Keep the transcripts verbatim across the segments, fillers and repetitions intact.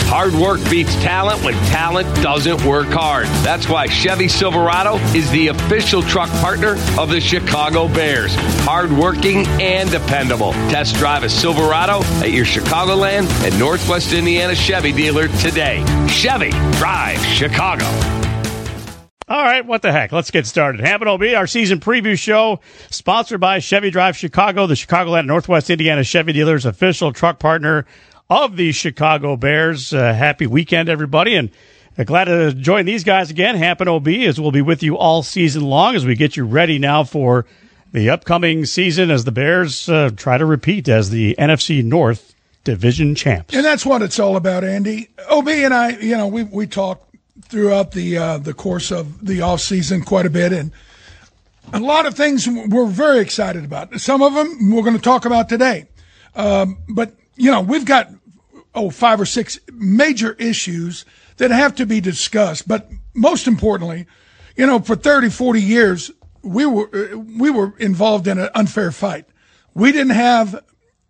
Hard work beats talent when talent doesn't work hard. That's why Chevy Silverado is the official truck partner of the Chicago Bears. Hardworking and dependable. Test drive a Silverado at your Chicagoland and Northwest Indiana Chevy dealer today. Chevy, drive Chicago. All right, what the heck? Let's get started. Hampton O B, our season preview show, sponsored by Chevy Drive Chicago, the Chicagoland and Northwest Indiana Chevy dealer's official truck partner of the Chicago Bears. Uh, happy weekend, everybody, and uh, glad to join these guys again. Hampton O B, as we'll be with you all season long as we get you ready now for the upcoming season as the Bears uh, try to repeat as the N F C North division champs. And that's what it's all about, Andy. O B and I, you know, we we talked throughout the uh, the course of the off season quite a bit, and a lot of things we're very excited about. Some of them we're going to talk about today, um, but you know, we've got oh five or six major issues that have to be discussed. But most importantly, you know, for thirty, forty years, we were we were involved in an unfair fight. We didn't have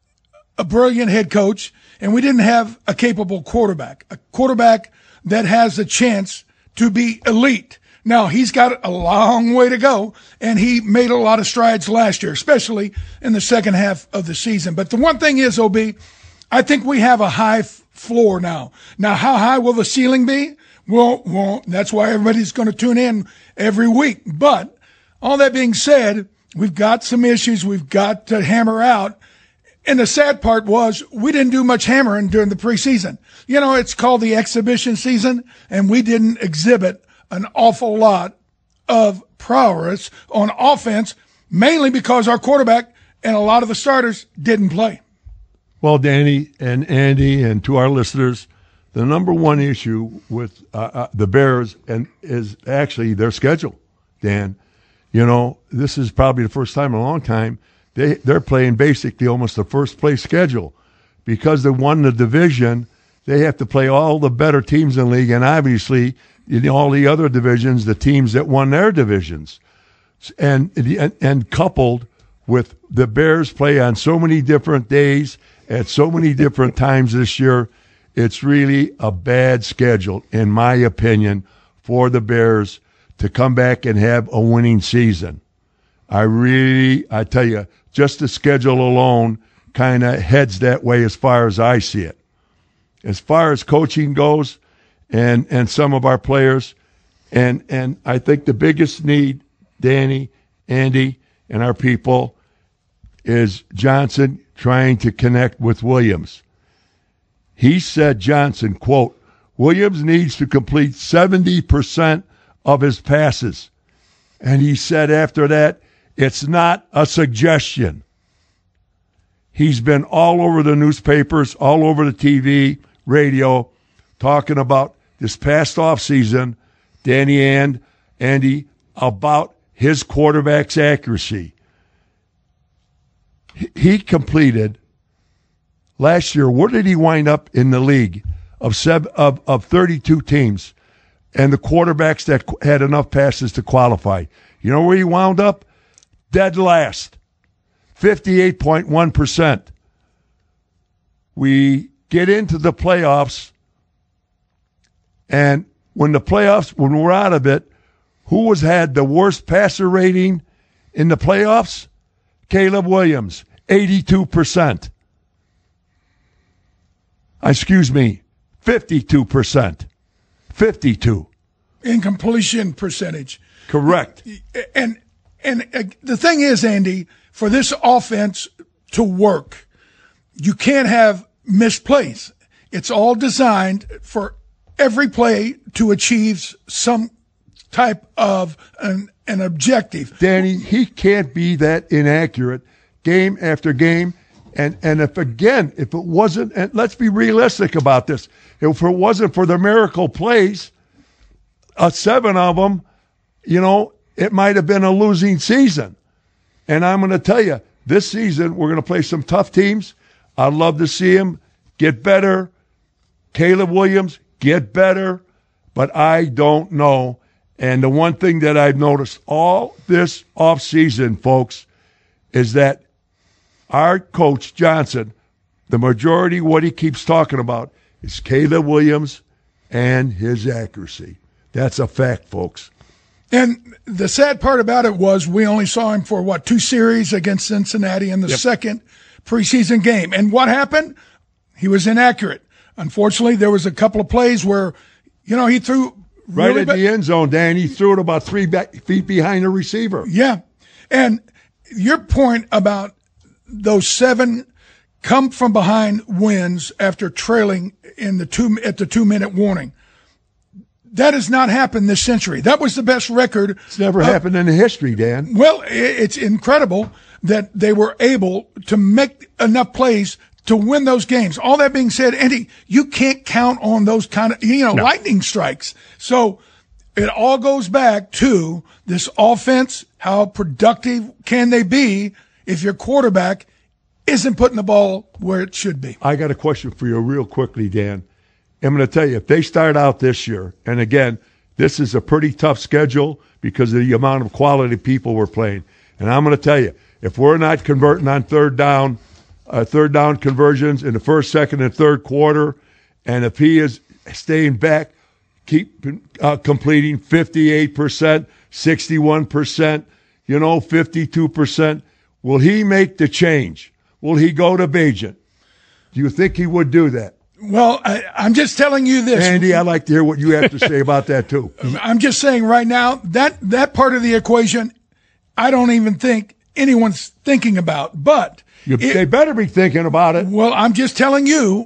a brilliant head coach, and we didn't have a capable quarterback, a quarterback that has a chance to be elite. Now, he's got a long way to go, and he made a lot of strides last year, especially in the second half of the season. But the one thing is, O B, I think we have a high f- floor now. Now, how high will the ceiling be? Well, well, that's why everybody's going to tune in every week. But all that being said, we've got some issues we've got to hammer out. And the sad part was we didn't do much hammering during the preseason. You know, it's called the exhibition season, and we didn't exhibit an awful lot of prowess on offense, mainly because our quarterback and a lot of the starters didn't play. Well, Danny and Andy, and to our listeners, the number one issue with uh, uh, the Bears and is actually their schedule, Dan. You know, this is probably the first time in a long time they, they're playing basically almost a first-place schedule. Because they won the division, they have to play all the better teams in the league, and obviously in all the other divisions, the teams that won their divisions. And, and, and coupled with the Bears play on so many different days at so many different times this year, it's really a bad schedule, in my opinion, for the Bears to come back and have a winning season. I really, I tell you, just the schedule alone kind of heads that way as far as I see it. As far as coaching goes and, and some of our players, and, and I think the biggest need, Danny, Andy, and our people, is Johnson trying to connect with Williams. He said, Johnson, quote, Williams needs to complete seventy percent of his passes. And he said after that, it's not a suggestion. He's been all over the newspapers, all over the T V, radio, talking about this past offseason, Danny and Andy, about his quarterback's accuracy. He completed last year, where did he wind up in the league of seven, of, of thirty-two teams and the quarterbacks that had enough passes to qualify? You know where he wound up? Dead last, fifty-eight point one percent. We get into the playoffs, and when the playoffs, when we're out of it, who was had the worst passer rating in the playoffs? Caleb Williams, eighty-two percent. Excuse me, fifty-two percent. fifty-two. Incompletion percentage. Correct. And and uh, the thing is, Andy, for this offense to work, you can't have missed plays. It's all designed for every play to achieve some type of an, an objective. Danny, he can't be that inaccurate game after game. And and if, again, if it wasn't, and let's be realistic about this, if it wasn't for the miracle plays, uh, seven of them, you know, it might have been a losing season. And I'm going to tell you, this season we're going to play some tough teams. I'd love to see him get better. Caleb Williams, get better. But I don't know. And the one thing that I've noticed all this offseason, folks, is that our coach, Johnson, the majority of what he keeps talking about is Caleb Williams and his accuracy. That's a fact, folks. And the sad part about it was we only saw him for, what, two series against Cincinnati in the Yep. second preseason game. And what happened? He was inaccurate. Unfortunately, there was a couple of plays where, you know, he threw Right really in ba- the end zone, Dan. He threw it about three back, feet behind the receiver. Yeah. And your point about those seven come from behind wins after trailing in the two at the two minute warning. That has not happened this century. That was the best record. It's never of- happened in history, Dan. Well, i- it's incredible that they were able to make enough plays to win those games. All that being said, Andy, you can't count on those kind of, you know, No. lightning strikes. So it all goes back to this offense. How productive can they be if your quarterback isn't putting the ball where it should be? I got a question for you real quickly, Dan. I'm going to tell you, if they start out this year, and again, this is a pretty tough schedule because of the amount of quality people we're playing. And I'm going to tell you, if we're not converting on third down, uh, third down conversions in the first, second, and third quarter, and if he is staying back, keep uh, completing fifty-eight percent, sixty-one percent, you know, fifty-two percent, will he make the change? Will he go to Bagent? Do you think he would do that? Well, I, I'm just telling you this. Andy, I'd like to hear what you have to say about that, too. I'm just saying right now that that part of the equation, I don't even think anyone's thinking about. But You, it- they better be thinking about it. well, I'm just telling you,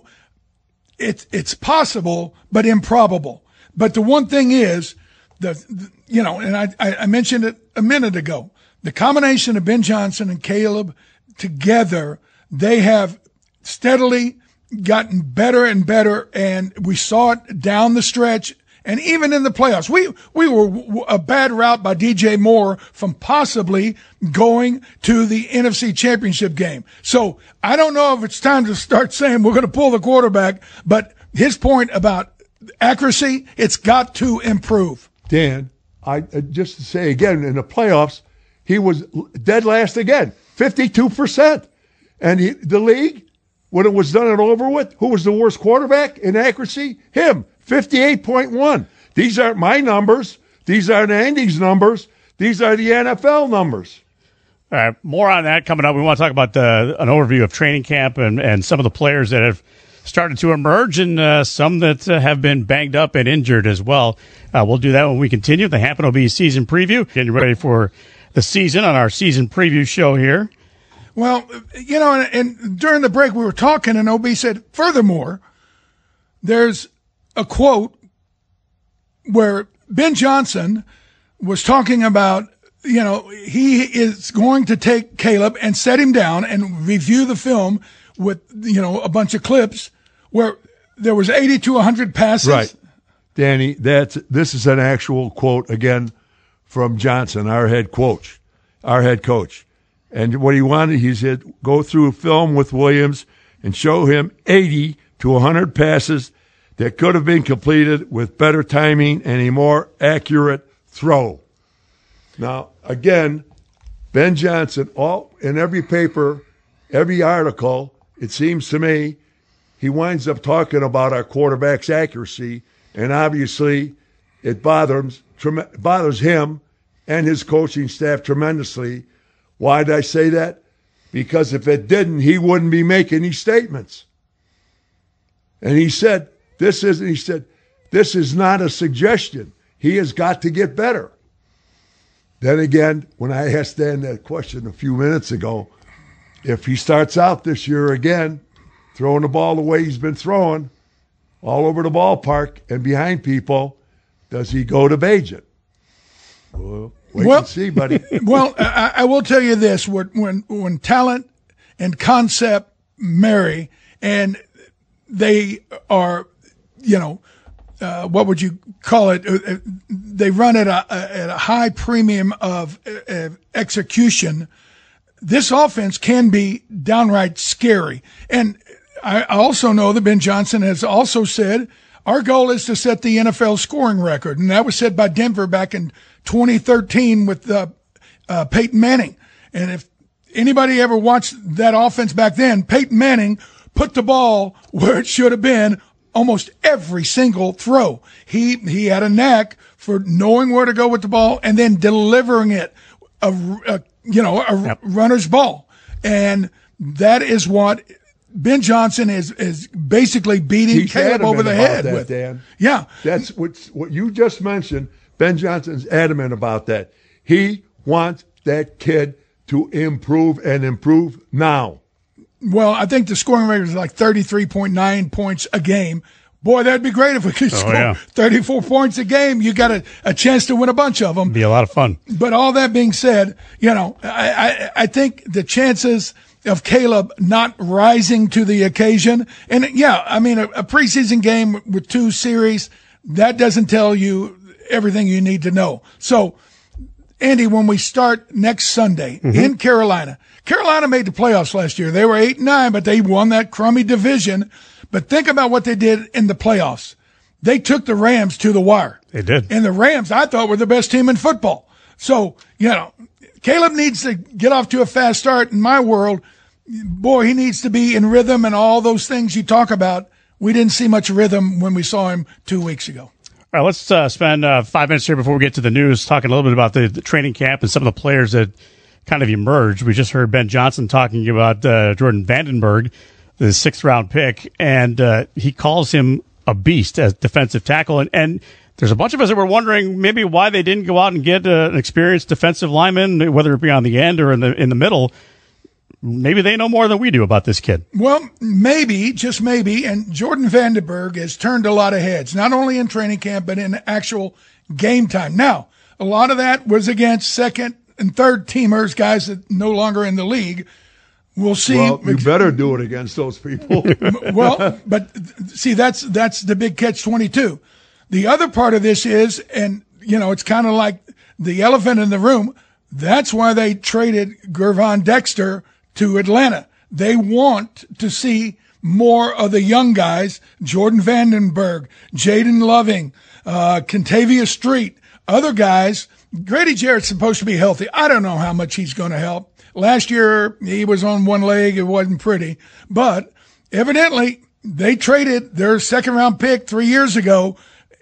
it's it's possible, but improbable. But the one thing is, the, the you know, and I I mentioned it a minute ago, the combination of Ben Johnson and Caleb together, they have steadily gotten better and better, and we saw it down the stretch. And even in the playoffs, we, we were a bad route by D J Moore from possibly going to the N F C Championship game. So I don't know if it's time to start saying we're going to pull the quarterback, but his point about accuracy, it's got to improve. Dan, I uh, just to say again, in the playoffs, he was dead last again, fifty-two percent. And he, the league, when it was done and over with, who was the worst quarterback in accuracy? Him, fifty-eight point one. These aren't my numbers. These aren't Andy's numbers. These are the N F L numbers. All right, more on that coming up. We want to talk about uh, an overview of training camp and, and some of the players that have started to emerge and uh, some that uh, have been banged up and injured as well. Uh, we'll do that when we continue. The Happen O B season preview. Getting ready for the season on our season preview show here. Well, you know, and, and during the break we were talking, and O B said, furthermore, there's a quote where Ben Johnson was talking about, you know, he is going to take Caleb and set him down and review the film with, you know, a bunch of clips where there was eighty to one hundred passes. Right. Danny, that's this is an actual quote again from Johnson, our head coach, our head coach. And what he wanted, he said, go through a film with Williams and show him eighty to one hundred passes that could have been completed with better timing and a more accurate throw. Now, again, Ben Johnson, all in every paper, every article, it seems to me, he winds up talking about our quarterback's accuracy, and obviously it bothers, bothers him and his coaching staff tremendously. Why did I say that? Because if it didn't, he wouldn't be making these statements. And he said, this is, he said, this is not a suggestion. He has got to get better. Then again, when I asked Dan that question a few minutes ago, if he starts out this year again, throwing the ball the way he's been throwing, all over the ballpark and behind people, does he go to Bagent? Well, wait Well- and see, buddy. Well, I, I will tell you this: when when when talent and concept marry, and they are, you know, uh, what would you call it? Uh, They run at a at a high premium of uh, execution. This offense can be downright scary. And I also know that Ben Johnson has also said our goal is to set the N F L scoring record, and that was set by Denver back in twenty thirteen with uh, uh, Peyton Manning. And if anybody ever watched that offense back then, Peyton Manning put the ball where it should have been almost every single throw. He he had a knack for knowing where to go with the ball and then delivering it, a, a you know a yep. runner's ball, and that is what Ben Johnson is is basically beating He's Caleb over the head that, with. Dan. Yeah, that's what what you just mentioned. Ben Johnson's adamant about that. He wants that kid to improve and improve now. Well, I think the scoring rate was like thirty-three point nine points a game. Boy, that'd be great if we could oh, score yeah. thirty-four points a game. You got a, a chance to win a bunch of them. Be a lot of fun. But all that being said, you know, I, I, I think the chances of Caleb not rising to the occasion, and yeah, I mean, a, a preseason game with two series, that doesn't tell you everything you need to know. So, Andy, when we start next Sunday mm-hmm. in Carolina, Carolina made the playoffs last year. They were eight and nine, but they won that crummy division. But think about what they did in the playoffs. They took the Rams to the wire. They did. And the Rams, I thought, were the best team in football. So, you know, Caleb needs to get off to a fast start. In my world, boy, he needs to be in rhythm and all those things you talk about. We didn't see much rhythm when we saw him two weeks ago. All right, let's uh, spend uh, five minutes here before we get to the news, talking a little bit about the, the training camp and some of the players that kind of emerged. We just heard Ben Johnson talking about uh, Jordan Vandenberg, the sixth round pick, and uh, he calls him a beast as defensive tackle. And, and there's a bunch of us that were wondering maybe why they didn't go out and get uh, an experienced defensive lineman, whether it be on the end or in the in the middle. Maybe they know more than we do about this kid. Well, maybe, just maybe. And Jordan Vandenberg has turned a lot of heads, not only in training camp, but in actual game time. Now, a lot of that was against second and third teamers, guys that no longer in the league. We'll see. Well, you better do it against those people. Well, but see, that's, that's the big catch twenty-two. The other part of this is, and you know, it's kind of like the elephant in the room. That's why they traded Gervon Dexter to Atlanta. They want to see more of the young guys, Jordan Vandenberg, Jaden Loving, uh, Contavious Street, other guys. Grady Jarrett's supposed to be healthy. I don't know how much he's going to help. Last year, he was on one leg. It wasn't pretty. But evidently, they traded their second-round pick three years ago.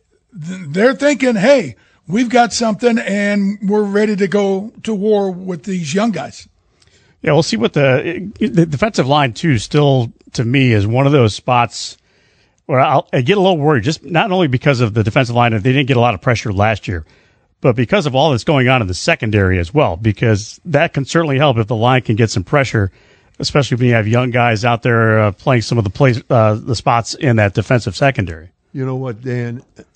They're thinking, hey, we've got something, and we're ready to go to war with these young guys. Yeah, we'll see what the, the defensive line, too, still, to me, is one of those spots where I'll, I get a little worried, just not only because of the defensive line, they didn't get a lot of pressure last year, but because of all that's going on in the secondary as well, because that can certainly help if the line can get some pressure, especially when you have young guys out there uh, playing some of the plays, uh, the spots in that defensive secondary. You know what, Dan, uh,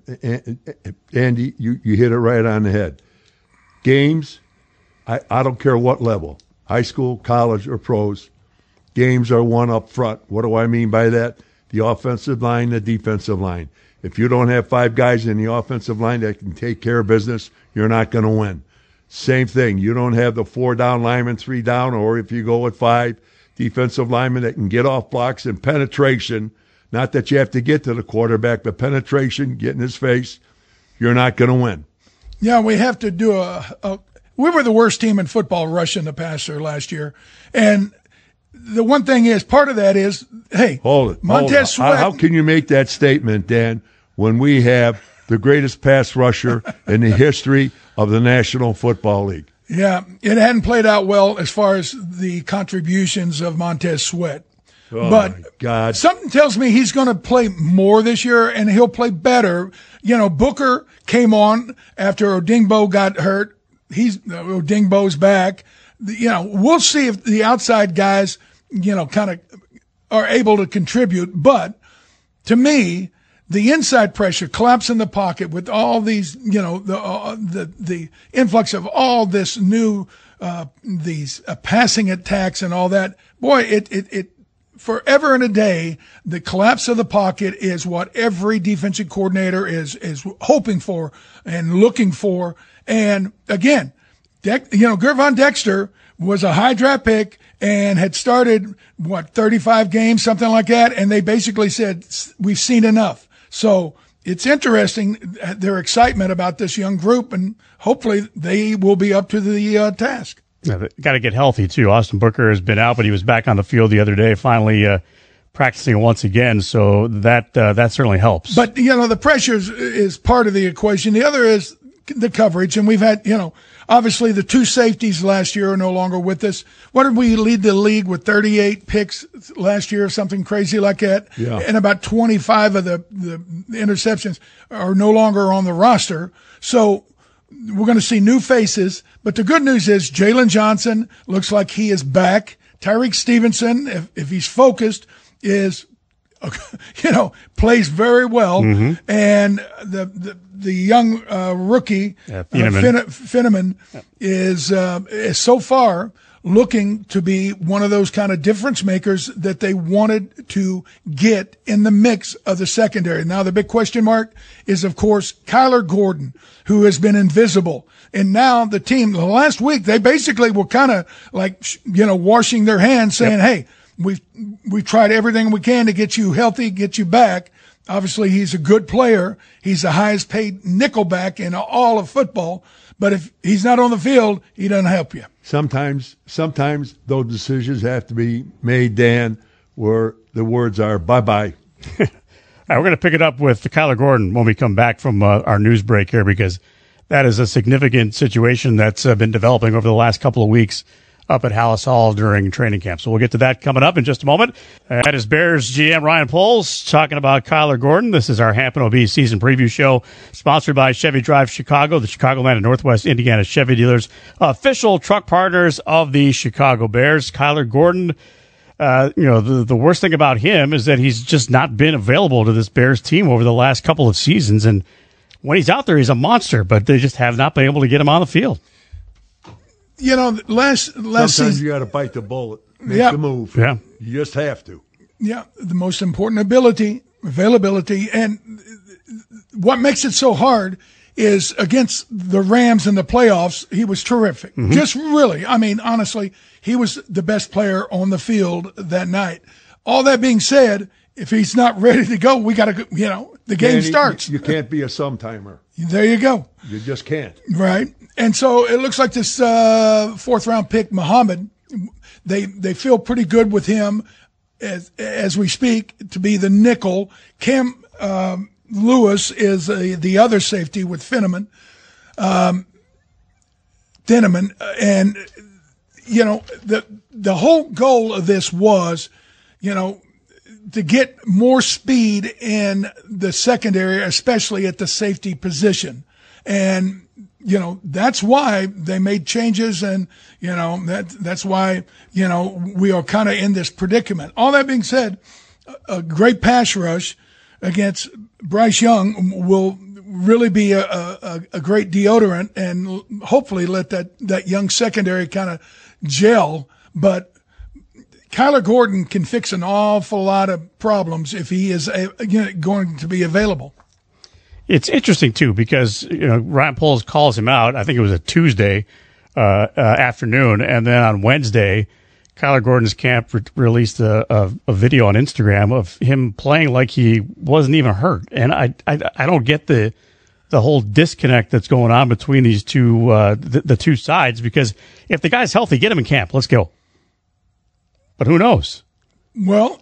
uh, Andy, you, you hit it right on the head. Games, I, I don't care what level, high school, college, or pros, games are won up front. What do I mean by that? The offensive line, the defensive line. If you don't have five guys in the offensive line that can take care of business, you're not going to win. Same thing. You don't have the four down linemen, three down, or if you go with five defensive linemen that can get off blocks and penetration, not that you have to get to the quarterback, but penetration, get in his face, you're not going to win. Yeah, we have to do a, a – we were the worst team in football rushing the passer last year. And the one thing is, part of that is, hey, hold it, Montez hold it. Sweat – how, how can you make that statement, Dan, when we have the greatest pass rusher in the history of the National Football League? Yeah, it hadn't played out well as far as the contributions of Montez Sweat. Oh, but my God. Something tells me he's going to play more this year, and he'll play better. You know, Booker came on after Odingbo got hurt. He's Odingbo's back. You know, we'll see if the outside guys, you know, kind of are able to contribute. But to me, the inside pressure, collapse in the pocket with all these, you know, the uh, the the influx of all this new uh, these uh, passing attacks and all that. Boy, it it it. Forever and a day, the collapse of the pocket is what every defensive coordinator is is hoping for and looking for. And again, De- you know, Gervon Dexter was a high draft pick and had started, what, thirty-five games, something like that. And they basically said, we've seen enough. So it's interesting, their excitement about this young group, and hopefully they will be up to the uh, task. Yeah, got to get healthy, too. Austin Booker has been out, but he was back on the field the other day, finally uh, practicing once again, so that uh, that certainly helps. But, you know, the pressure is, is part of the equation. The other is the coverage, and we've had, you know, obviously the two safeties last year are no longer with us. What did we lead the league with thirty-eight picks last year or something crazy like that? Yeah. And about twenty-five of the, the interceptions are no longer on the roster. So we're going to see new faces. But the good news is Jalen Johnson looks like he is back. Tyreek Stevenson, if, if he's focused, is, you know, plays very well. Mm-hmm. And the, the, the young uh, rookie, yeah, uh, Finneman, Finneman yeah. is, uh, is so far looking to be one of those kind of difference makers that they wanted to get in the mix of the secondary. Now, the big question mark is, of course, Kyler Gordon, who has been invisible. And now the team, the last week, they basically were kind of like, you know, washing their hands saying, yep. hey, we've, we've tried everything we can to get you healthy, get you back. Obviously, he's a good player. He's the highest paid nickelback in all of football. But if he's not on the field, he doesn't help you. Sometimes, sometimes those decisions have to be made, Dan, where the words are bye-bye. All right, we're going to pick it up with Kyler Gordon when we come back from uh, our news break here, because that is a significant situation that's uh, been developing over the last couple of weeks up at Hallis Hall during training camp. So we'll get to that coming up in just a moment. Uh, that is Bears G M Ryan Poles talking about Kyler Gordon. This is our Hampton O B season preview show, sponsored by Chevy Drive Chicago, the Chicagoland and Northwest Indiana Chevy dealers, official truck partners of the Chicago Bears. Kyler Gordon, uh, you know, the, the worst thing about him is that he's just not been available to this Bears team over the last couple of seasons. And when he's out there, he's a monster, but they just have not been able to get him on the field. You know, last last Sometimes season, you got to bite the bullet, make yeah. the move. Yeah, you just have to. Yeah, the most important ability, availability, and what makes it so hard is against the Rams in the playoffs. He was terrific, mm-hmm. just really. I mean, honestly, he was the best player on the field that night. All that being said, if he's not ready to go, we got to, you know, the game Danny, starts. You can't be a sometimer. There you go. You just can't. Right. And so it looks like this uh, fourth round pick, Muhammad, they they feel pretty good with him as as we speak to be the nickel. Cam um, Lewis is a, the other safety with Finneman, um, Dinneman, and you know the the whole goal of this was, you know, to get more speed in the secondary, especially at the safety position. And, you know, that's why they made changes, and, you know, that that's why, you know, we are kind of in this predicament. All that being said, a great pass rush against Bryce Young will really be a, a, a great deodorant and hopefully let that, that young secondary kind of gel. But Kyler Gordon can fix an awful lot of problems if he is a, you know, going to be available. It's interesting, too, because, you know, Ryan Poles calls him out. I think it was a Tuesday uh, uh, afternoon. And then on Wednesday, Kyler Gordon's camp re- released a, a, a video on Instagram of him playing like he wasn't even hurt. And I I, I don't get the the whole disconnect that's going on between these two, uh, the, the two sides, because if the guy's healthy, get him in camp. Let's go. But who knows? Well,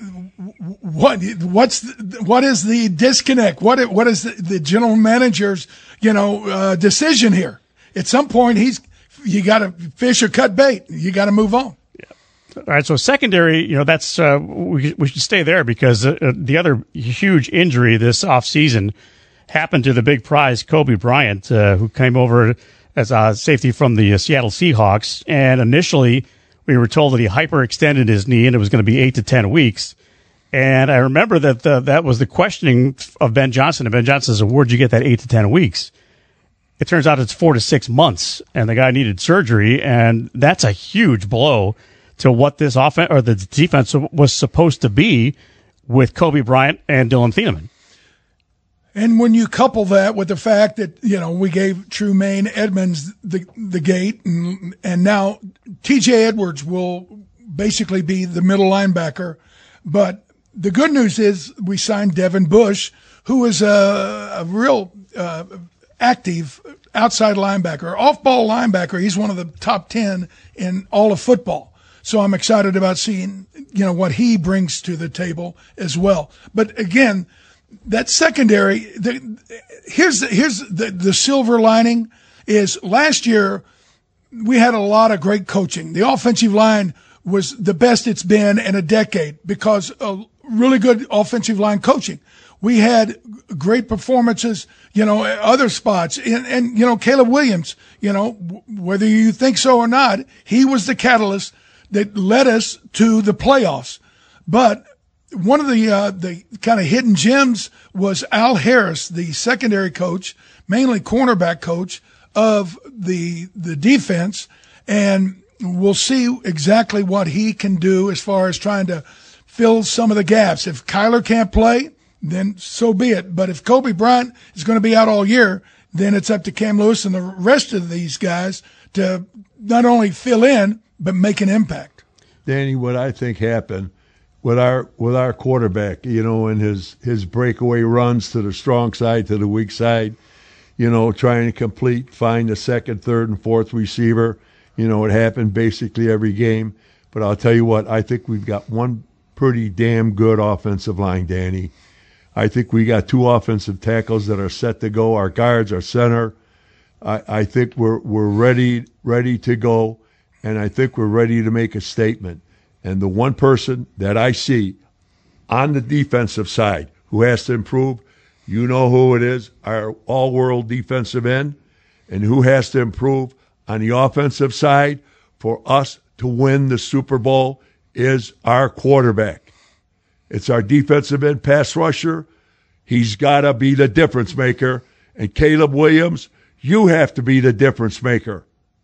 what what's the, what is the disconnect? What what is the, the general manager's you know uh, decision here? At some point, he's you got to fish or cut bait. You got to move on. Yeah. All right. So secondary, you know, that's uh, we we should stay there, because uh, the other huge injury this offseason happened to the big prize Kobe Bryant, uh, who came over as a safety from the uh, Seattle Seahawks, and initially we were told that he hyperextended his knee and it was going to be eight to ten weeks. And I remember that the, that was the questioning of Ben Johnson. And Ben Johnson says, where'd you get that eight to ten weeks? It turns out it's four to six months, and the guy needed surgery. And that's a huge blow to what this offense or the defense was supposed to be with Kobe Bryant and Dylan Thieneman. And when you couple that with the fact that, you know, we gave Trumaine Edmonds the the gate, and and now T J Edwards will basically be the middle linebacker. But the good news is we signed Devin Bush, who is a, a real uh, active outside linebacker, off-ball linebacker. He's one of the top ten in all of football. So I'm excited about seeing, you know, what he brings to the table as well. But again, that secondary, the, here's the, here's the, the silver lining is last year we had a lot of great coaching. The offensive line was the best it's been in a decade because of really good offensive line coaching. We had great performances, you know, at other spots. And, and, you know, Caleb Williams, you know, whether you think so or not, he was the catalyst that led us to the playoffs. But one of the, uh, the kind of hidden gems was Al Harris, the secondary coach, mainly cornerback coach of the, the defense. And we'll see exactly what he can do as far as trying to fill some of the gaps. If Kyler can't play, then so be it. But if Kobe Bryant is going to be out all year, then it's up to Cam Lewis and the rest of these guys to not only fill in, but make an impact. Danny, what I think happened with our with our quarterback, you know, and his, his breakaway runs to the strong side, to the weak side, you know, trying to complete, find the second, third, and fourth receiver. You know, it happened basically every game. But I'll tell you what, I think we've got one pretty damn good offensive line, Danny. I think we got two offensive tackles that are set to go. Our guards, our center. I, I think we're we're ready ready to go, and I think we're ready to make a statement. And the one person that I see on the defensive side who has to improve, you know who it is, our all-world defensive end, and who has to improve on the offensive side for us to win the Super Bowl is our quarterback. It's our defensive end pass rusher. He's got to be the difference maker. And Caleb Williams, you have to be the difference maker.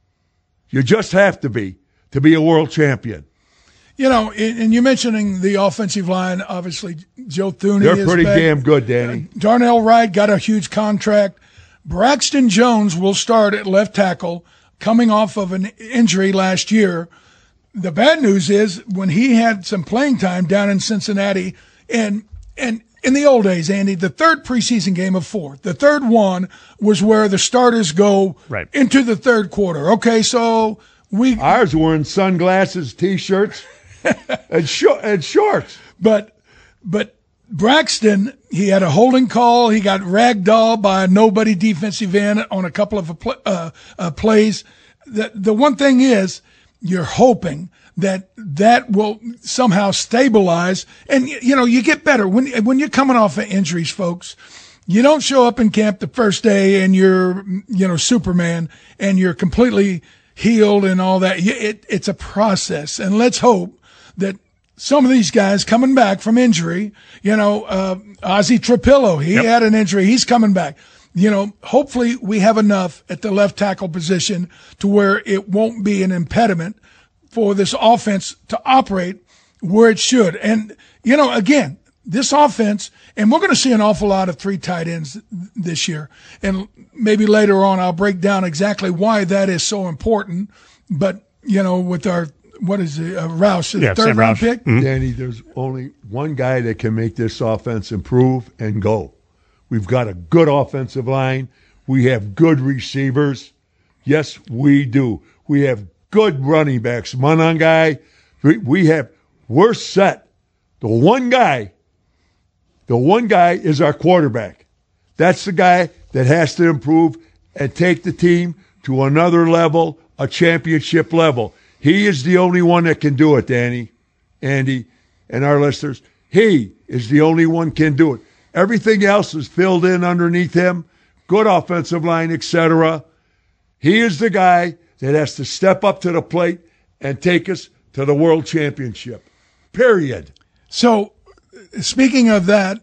You just have to be to be a world champion. You know, and you're mentioning the offensive line, obviously, Joe Thuney They're is pretty back. damn good, Danny. Uh, Darnell Wright got a huge contract. Braxton Jones will start at left tackle, coming off of an injury last year. The bad news is when he had some playing time down in Cincinnati, and and in the old days, Andy, the third preseason game of four, the third one was where the starters go right into the third quarter. Okay, so we ours were in sunglasses, t-shirts, and, sh- and shorts. But but Braxton, he had a holding call. He got ragdolled by a nobody defensive end on a couple of uh, uh, plays. The the one thing is, you're hoping that that will somehow stabilize. And, you know, you get better. When when you're coming off of injuries, folks, you don't show up in camp the first day and you're, you know, Superman and you're completely healed and all that. It, it's a process. And let's hope that some of these guys coming back from injury, you know, uh, Ozzie Trapillo, he yep. had an injury. He's coming back. You know, hopefully we have enough at the left tackle position to where it won't be an impediment for this offense to operate where it should. And, you know, again, this offense, and we're going to see an awful lot of three tight ends this year. And maybe later on I'll break down exactly why that is so important. But, you know, with our, what is it, uh, Roush, yeah, the third Sam round Roush. pick. Mm-hmm. Danny, there's only one guy that can make this offense improve and go. We've got a good offensive line. We have good receivers. Yes, we do. We have good running backs. Monangai, we, we have, we're set. The one guy, the one guy is our quarterback. That's the guy that has to improve and take the team to another level, a championship level. He is the only one that can do it, Danny, Andy, and our listeners. He is the only one can do it. Everything else is filled in underneath him, good offensive line, et cetera. He is the guy that has to step up to the plate and take us to the world championship, period. So, speaking of that,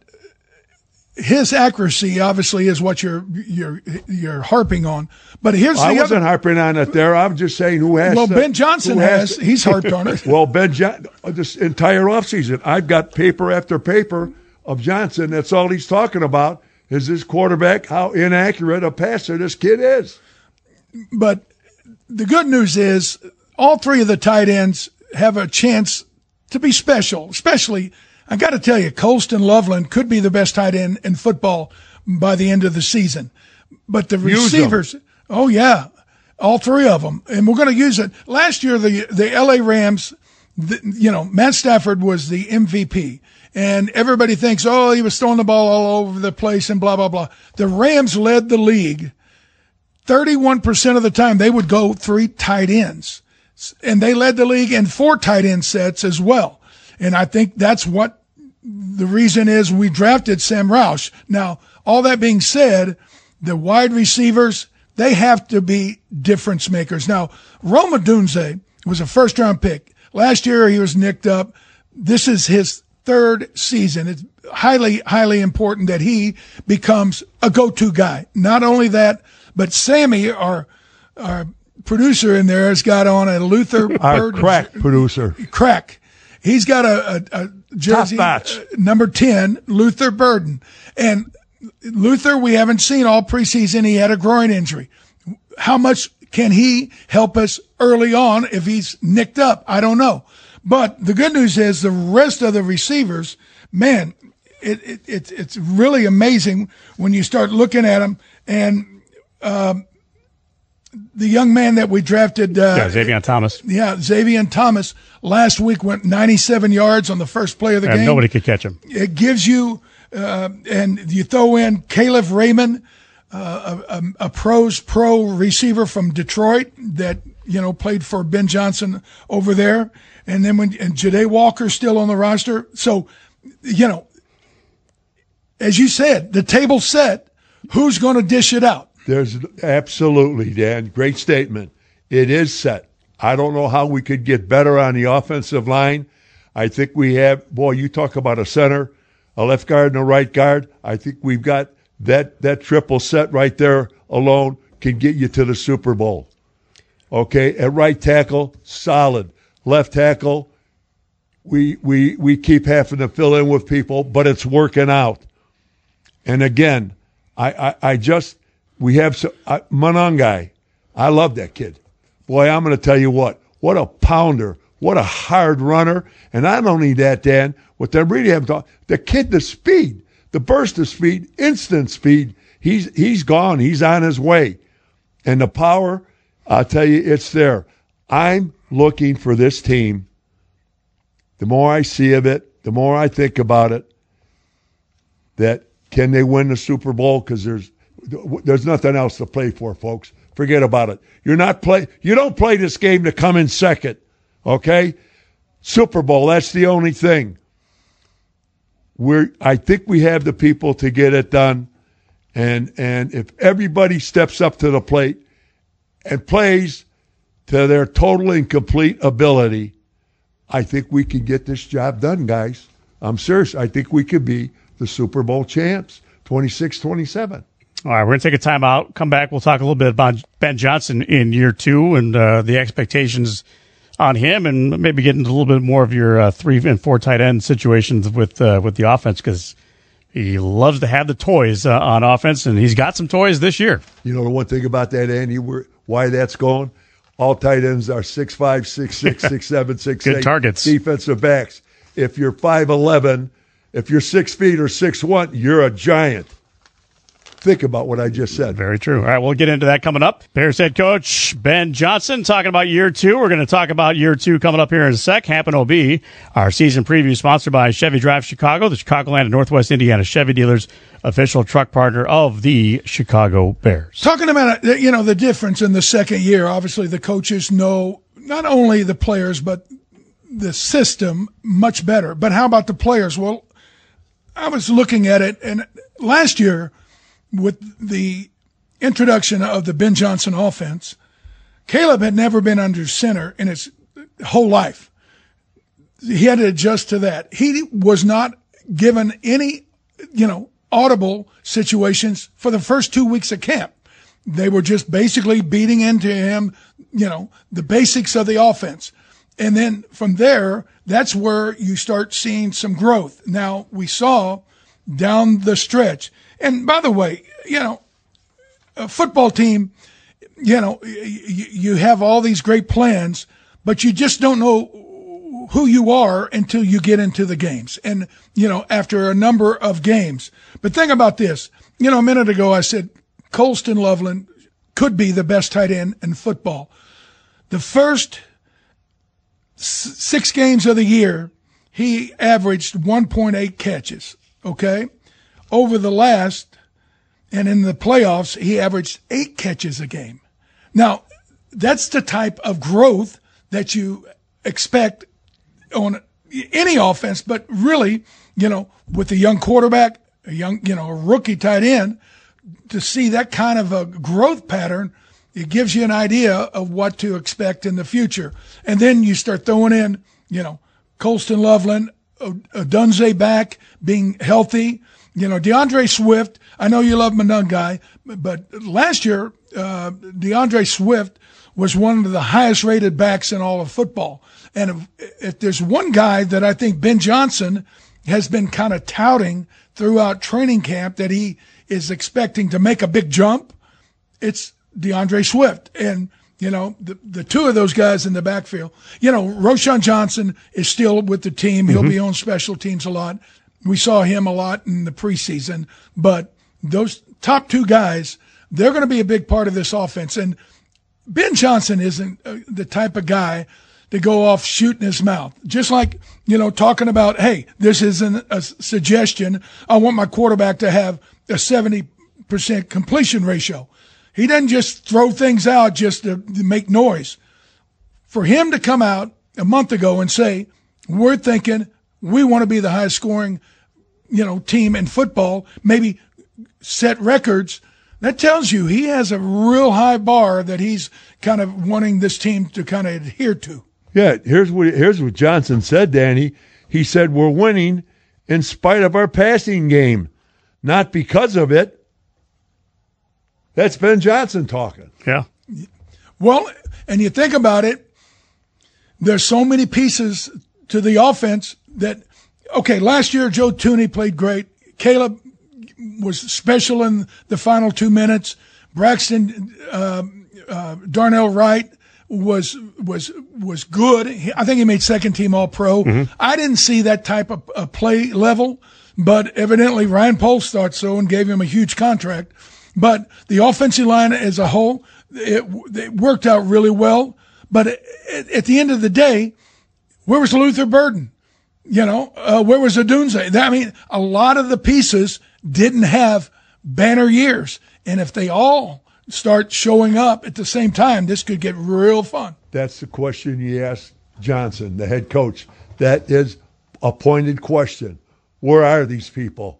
his accuracy obviously is what you're you're you're harping on. But here's the I wasn't other, harping on it there. I'm just saying who has well, to. Ben Johnson who has. has to, he's harped on it. Well, Ben Johnson, this entire offseason, I've got paper after paper of Johnson. That's all he's talking about is this quarterback, how inaccurate a passer this kid is. But the good news is all three of the tight ends have a chance to be special, especially, I got to tell you, Colston Loveland could be the best tight end in football by the end of the season. But the Use receivers, them. oh, yeah. all three of them, and we're going to use it. Last year, the the L A Rams, the, you know, Matt Stafford was the M V P, and everybody thinks, oh, he was throwing the ball all over the place and blah, blah, blah. The Rams led the league. thirty-one percent of the time, they would go three tight ends, and they led the league in four tight end sets as well. And I think that's what the reason is we drafted Sam Roush. Now, all that being said, the wide receivers, they have to be difference makers. Now, Rome Odunze was a first-round pick. Last year, he was nicked up. This is his third season. It's highly, highly important that he becomes a go-to guy. Not only that, but Sammy, our our producer in there, has got on a Luther Our Bird. crack producer. Crack. He's got a, a, a jersey, uh, number ten, Luther Burden. And Luther, we haven't seen all preseason. He had a groin injury. How much can he help us early on if he's nicked up? I don't know. But the good news is the rest of the receivers, man, it, it, it it's really amazing when you start looking at them. And um, the young man that we drafted, uh, yeah, Xavier Thomas. Yeah, Xavier Thomas last week went ninety-seven yards on the first play of the and game. Nobody could catch him. It gives you, uh, and you throw in Caleb Raymond, uh, a, a, a pros pro receiver from Detroit that, you know, played for Ben Johnson over there. And then when, and Ja'Day Walker's still on the roster. So, you know, as you said, the table's set. Who's going to dish it out? There's absolutely, Dan. Great statement. It is set. I don't know how we could get better on the offensive line. I think we have, boy, you talk about a center, a left guard, and a right guard. I think we've got that, that triple set right there alone can get you to the Super Bowl. Okay, at right tackle, solid. Left tackle, we we we keep having to fill in with people, but it's working out. And again, I, I, I just, we have some, uh, Monangai. I love that kid. Boy, I'm going to tell you what, what a pounder, what a hard runner. And not only that, Dan, what they really haven't talked, the kid, the speed, the burst of speed, instant speed, he's he's gone. He's on his way. And the power, I'll tell you, it's there. I'm looking for this team. The more I see of it, the more I think about it, that can they win the Super Bowl? Because there's there's nothing else to play for, folks. Forget about it. You're not play. You don't play this game to come in second, okay? Super Bowl. That's the only thing. We're. I think we have the people to get it done, and and if everybody steps up to the plate and plays to their total and complete ability, I think we can get this job done, guys. I'm serious. I think we could be the Super Bowl champs, twenty-six twenty-seven. All right, we're going to take a time out. Come back. We'll talk a little bit about Ben Johnson in year two and uh, the expectations on him, and maybe get into a little bit more of your uh, three and four tight end situations with uh, with the offense, because he loves to have the toys uh, on offense, and he's got some toys this year. You know the one thing about that, Andy, why that's going? All tight ends are six five, six six, six seven, six eight. Good targets. Defensive backs. If you're five eleven, if you're six feet or six one, you're a giant. Think about what I just said. Very true. All right, we'll get into that coming up. Bears head coach Ben Johnson talking about year two. We're going to talk about year two coming up here in a sec. Hampton O B, our season preview sponsored by Chevy Drive Chicago, the Chicagoland and Northwest Indiana Chevy dealers, official truck partner of the Chicago Bears. Talking about, you know, the difference in the second year, obviously the coaches know not only the players, but the system much better. But how about the players? Well, I was looking at it, and last year, with the introduction of the Ben Johnson offense, Caleb had never been under center in his whole life. He had to adjust to that. He was not given any, you know, audible situations for the first two weeks of camp. They were just basically beating into him, you know, the basics of the offense. And then from there, that's where you start seeing some growth. Now, we saw down the stretch. And by the way, you know, a football team, you know, you, you have all these great plans, but you just don't know who you are until you get into the games. And, you know, after a number of games. But think about this. You know, a minute ago I said Colston Loveland, could be the best tight end in football. The first s- six games of the year, he averaged one point eight catches, okay? Over the last, and in the playoffs, he averaged eight catches a game. Now, that's the type of growth that you expect on any offense, but really, you know, with a young quarterback, a young, you know, a rookie tight end, to see that kind of a growth pattern, it gives you an idea of what to expect in the future. And then you start throwing in, you know, Colston Loveland, Odunze back, being healthy. You know, DeAndre Swift, I know you love my guy, but last year, uh, DeAndre Swift was one of the highest rated backs in all of football. And if, if there's one guy that I think Ben Johnson has been kind of touting throughout training camp that he is expecting to make a big jump, it's DeAndre Swift. And, you know, the, the two of those guys in the backfield, you know, Roschon Johnson is still with the team. He'll mm-hmm. be on special teams a lot. We saw him a lot in the preseason, but those top two guys, they're going to be a big part of this offense. And Ben Johnson isn't the type of guy to go off shooting his mouth. Just like, you know, talking about, hey, this isn't a suggestion. I want my quarterback to have a seventy percent completion ratio. He doesn't just throw things out just to make noise. For him to come out a month ago and say, we're thinking we want to be the highest scoring, you know, team in football, maybe set records, that tells you he has a real high bar that he's kind of wanting this team to kind of adhere to. Yeah, here's what here's what Johnson said, Danny. He said, we're winning in spite of our passing game, not because of it. That's Ben Johnson talking. Yeah. Well, and you think about it, there's so many pieces to the offense that, okay, last year Joe Thuney played great. Caleb was special in the final two minutes. Braxton uh, uh, Darnell Wright was was was good. I think he made second team All Pro. Mm-hmm. I didn't see that type of uh, play level, but evidently Ryan Poles thought so and gave him a huge contract. But the offensive line as a whole, it, it worked out really well. But at, at the end of the day, where was Luther Burden? You know, uh, where was Odunze? I mean, a lot of the pieces didn't have banner years. And if they all start showing up at the same time, this could get real fun. That's the question you asked Johnson, the head coach. That is a pointed question. Where are these people?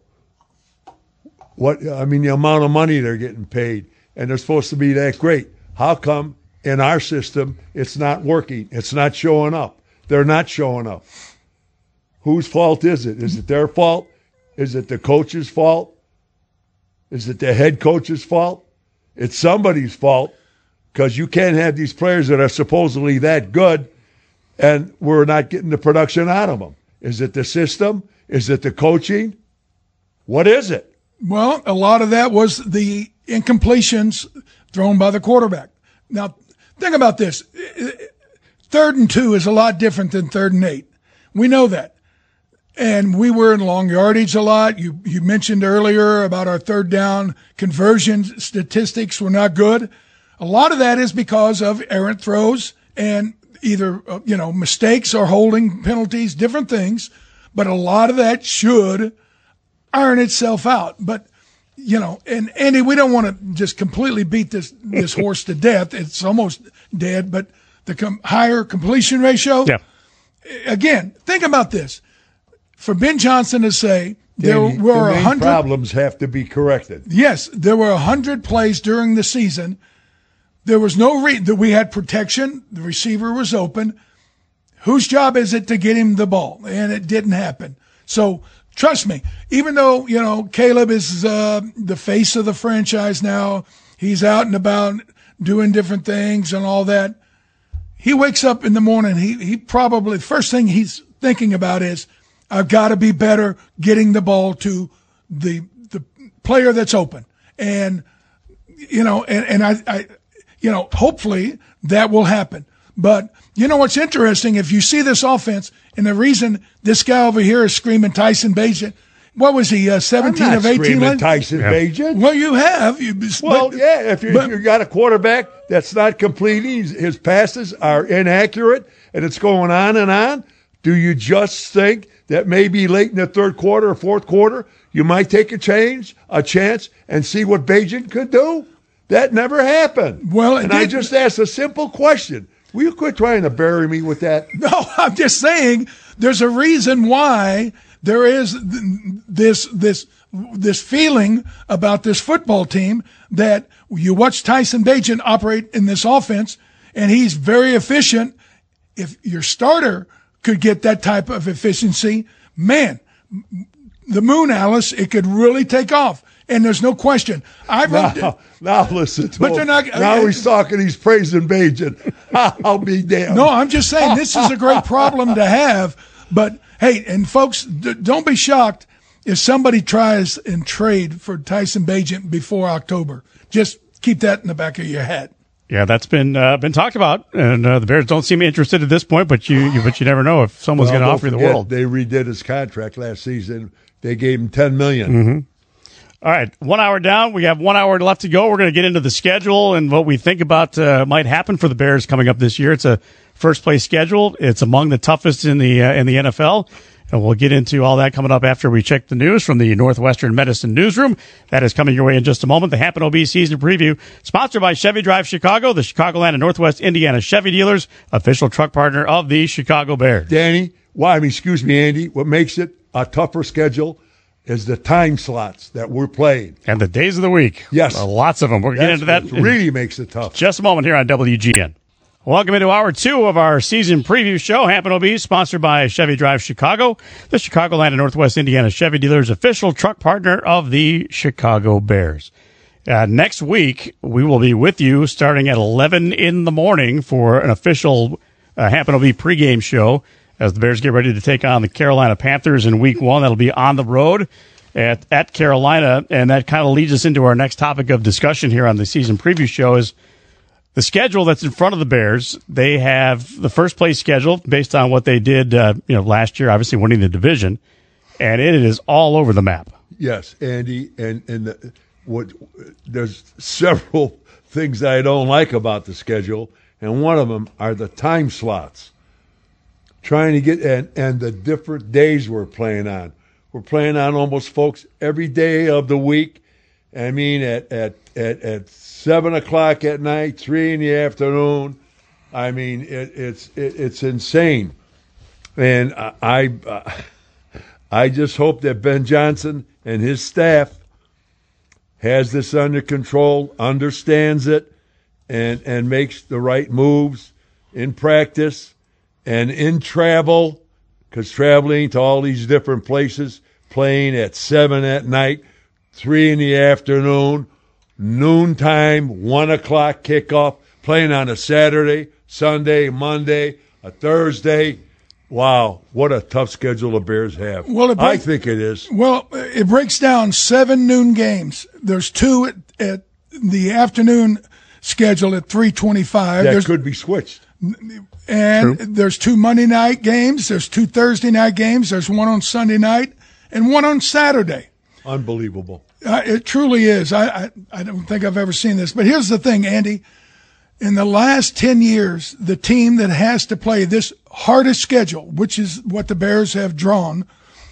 What I mean, the amount of money they're getting paid, and they're supposed to be that great. How come in our system it's not working? It's not showing up. They're not showing up. Whose fault is it? Is it their fault? Is it the coach's fault? Is it the head coach's fault? It's somebody's fault, because you can't have these players that are supposedly that good and we're not getting the production out of them. Is it the system? Is it the coaching? What is it? Well, a lot of that was the incompletions thrown by the quarterback. Now, think about this. Third and two is a lot different than third and eight. We know that. And we were in long yardage a lot. You you mentioned earlier about our third down conversion statistics were not good. A lot of that is because of errant throws and either, uh, you know, mistakes or holding penalties, different things. But a lot of that should iron itself out. But, you know, and Andy, we don't want to just completely beat this, this horse to death. It's almost dead, but the com- higher completion ratio. Yeah. Again, think about this. For Ben Johnson to say there Danny, were the a hundred problems have to be corrected. Yes, there were a hundred plays during the season. There was no re- that we had protection. The receiver was open. Whose job is it to get him the ball? And it didn't happen. So trust me, even though, you know, Caleb is uh, the face of the franchise now, he's out and about doing different things and all that. He wakes up in the morning. He he probably first thing he's thinking about is, I've got to be better getting the ball to the the player that's open. And, you know, and, and I, I, you know, hopefully that will happen. But, you know, what's interesting, if you see this offense, and the reason this guy over here is screaming Tyson Bagent, what was he, uh, seventeen I'm not of eighteen? screaming Tyson Yeah. Bagent. Well, you have. You, Well, but, yeah, if you, but- you got a quarterback that's not completing, his passes are inaccurate, and it's going on and on, do you just think that maybe late in the third quarter or fourth quarter, you might take a change, a chance, and see what Bagent could do? That never happened. Well, it and I did- just asked a simple question. Will you quit trying to bury me with that? No, I'm just saying there's a reason why there is th- this this this feeling about this football team that you watch Tyson Bagent operate in this offense, and he's very efficient. If your starter could get that type of efficiency, man, the moon, Alice, it could really take off. And there's no question. I wrote Now, now listen to But him. they're not- now he's talking, he's praising Bagent. I'll be damned. No, I'm just saying this is a great problem to have. But hey, and folks, d- don't be shocked if somebody tries and trade for Tyson Bagent before October. Just keep that in the back of your head. Yeah, that's been uh, been talked about, and uh, the Bears don't seem interested at this point. But you, you but you never know if someone's Well, going to don't offer you the forget, world. They redid his contract last season. They gave him ten million dollars. Mm-hmm. All right, one hour down. We have one hour left to go. We're going to get into the schedule and what we think about uh, might happen for the Bears coming up this year. It's a first place schedule. It's among the toughest in the uh, in the N F L. And we'll get into all that coming up after we check the news from the Northwestern Medicine Newsroom. That is coming your way in just a moment. The Happen O B season preview, sponsored by Chevy Drive Chicago, the Chicagoland and Northwest Indiana Chevy dealers, official truck partner of the Chicago Bears. Danny, why? I mean, excuse me, Andy. What makes it a tougher schedule is the time slots that we're playing. And the days of the week. Yes. Uh, lots of them. We're going to get into that what in really makes it tough. just a moment here on W G N. Welcome into hour two of our season preview show. Happen O B, sponsored by Chevy Drive Chicago, the Chicagoland and Northwest Indiana Chevy dealers, official truck partner of the Chicago Bears. Uh, next week, we will be with you starting at eleven in the morning for an official uh, Happen O B pregame show as the Bears get ready to take on the Carolina Panthers in week one. That'll be on the road at, at Carolina, and that kind of leads us into our next topic of discussion here on the season preview show is the schedule that's in front of the Bears. They have the first place schedule based on what they did, uh, you know, last year, obviously winning the division, and it is all over the map. Yes, Andy, and and the, what there's several things that I don't like about the schedule, and one of them are the time slots. Trying to get and and the different days we're playing on. We're playing on almost, folks, every day of the week. I mean, at at at, at seven o'clock at night, three in the afternoon. I mean, it, it's it, it's insane, and I I, I just hope that Ben Johnson and his staff has this under control, understands it, and and makes the right moves in practice and in travel, because traveling to all these different places, playing at seven at night, three in the afternoon, noontime, one o'clock kickoff, playing on a Saturday, Sunday, Monday, a Thursday. Wow, what a tough schedule the Bears have. Well, it break- I think it is. Well, it breaks down seven noon games. There's two at, at the afternoon schedule at three twenty-five. That There's, could be switched. and True. there's two Monday night games. There's two Thursday night games. There's one on Sunday night and one on Saturday. Unbelievable. Uh, it truly is. I, I I don't think I've ever seen this. But here's the thing, Andy. In the last ten years, the team that has to play this hardest schedule, which is what the Bears have drawn,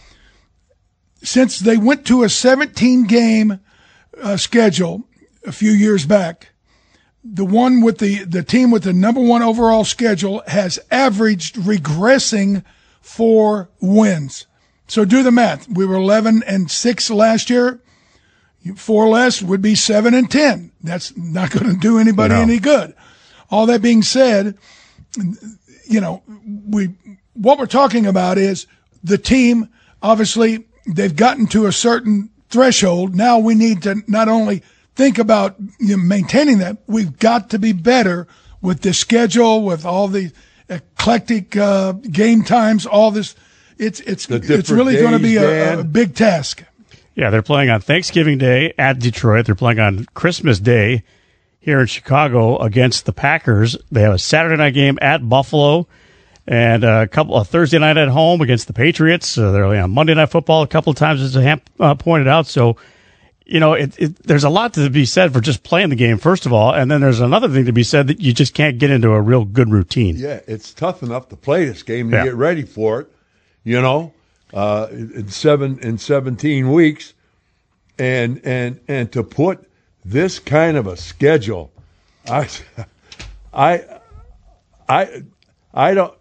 since they went to a seventeen-game uh, schedule a few years back, the one with the, the team with the number one overall schedule has averaged regressing four wins. So do the math. We were eleven and six last year. Four less would be seven and ten. That's not going to do anybody No. any good. All that being said, you know, we what we're talking about is the team. Obviously, they've gotten to a certain threshold. Now we need to not only think about you know, maintaining that, we've got to be better with the schedule, with all the eclectic uh, game times, all this. It's it's The it's different really going to be days, a, a Dan. big task. Yeah, they're playing on Thanksgiving Day at Detroit. They're playing on Christmas Day here in Chicago against the Packers. They have a Saturday night game at Buffalo. and a couple a Thursday night at home against the Patriots. Uh, they're on Monday Night Football a couple of times, as Hamp uh, pointed out. So, you know, it, it, there's a lot to be said for just playing the game, first of all, and then there's another thing to be said that you just can't get into a real good routine. Yeah, it's tough enough to play this game to yeah. get ready for it, you know, uh, in seven in seventeen weeks, and and and to put this kind of a schedule, I, I, I, I don't.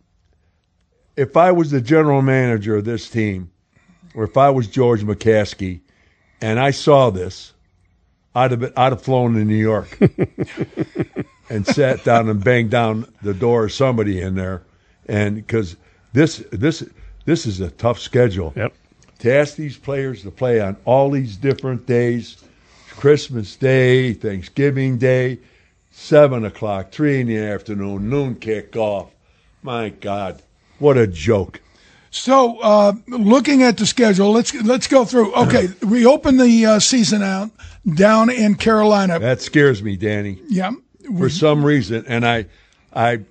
If I was the general manager of this team, or if I was George McCaskey, and I saw this, I'd have, been, I'd have flown to New York and sat down and banged down the door of somebody in there, and because this this this is a tough schedule. Yep. To ask these players to play on all these different days, Christmas Day, Thanksgiving Day, seven o'clock, three in the afternoon, noon kickoff. My God. What a joke! So, uh, looking at the schedule, let's let's go through. Okay, we open the uh, season out down in Carolina. That scares me, Danny. Yeah, for some reason, and I, I,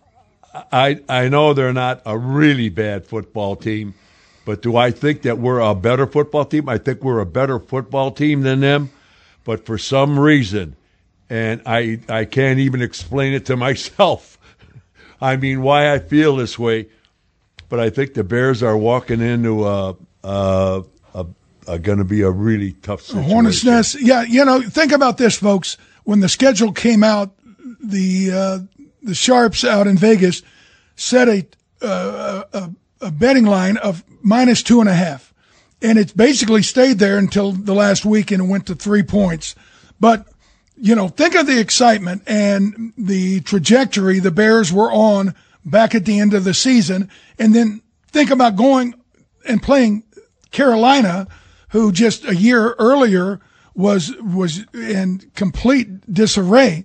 I, I know they're not a really bad football team, but do I think that we're a better football team? I think we're a better football team than them, but for some reason, and I I can't even explain it to myself. I mean, why I feel this way. But I think the Bears are walking into a, a, a, a going to be a really tough situation. Hornets Nest. Yeah, you know, think about this, folks. When the schedule came out, the uh, the Sharps out in Vegas set a, uh, a a betting line of minus two and a half, and it basically stayed there until the last week, and it went to three points. But you know, think of the excitement and the trajectory the Bears were on back at the end of the season, and then think about going and playing Carolina, who just a year earlier was was in complete disarray.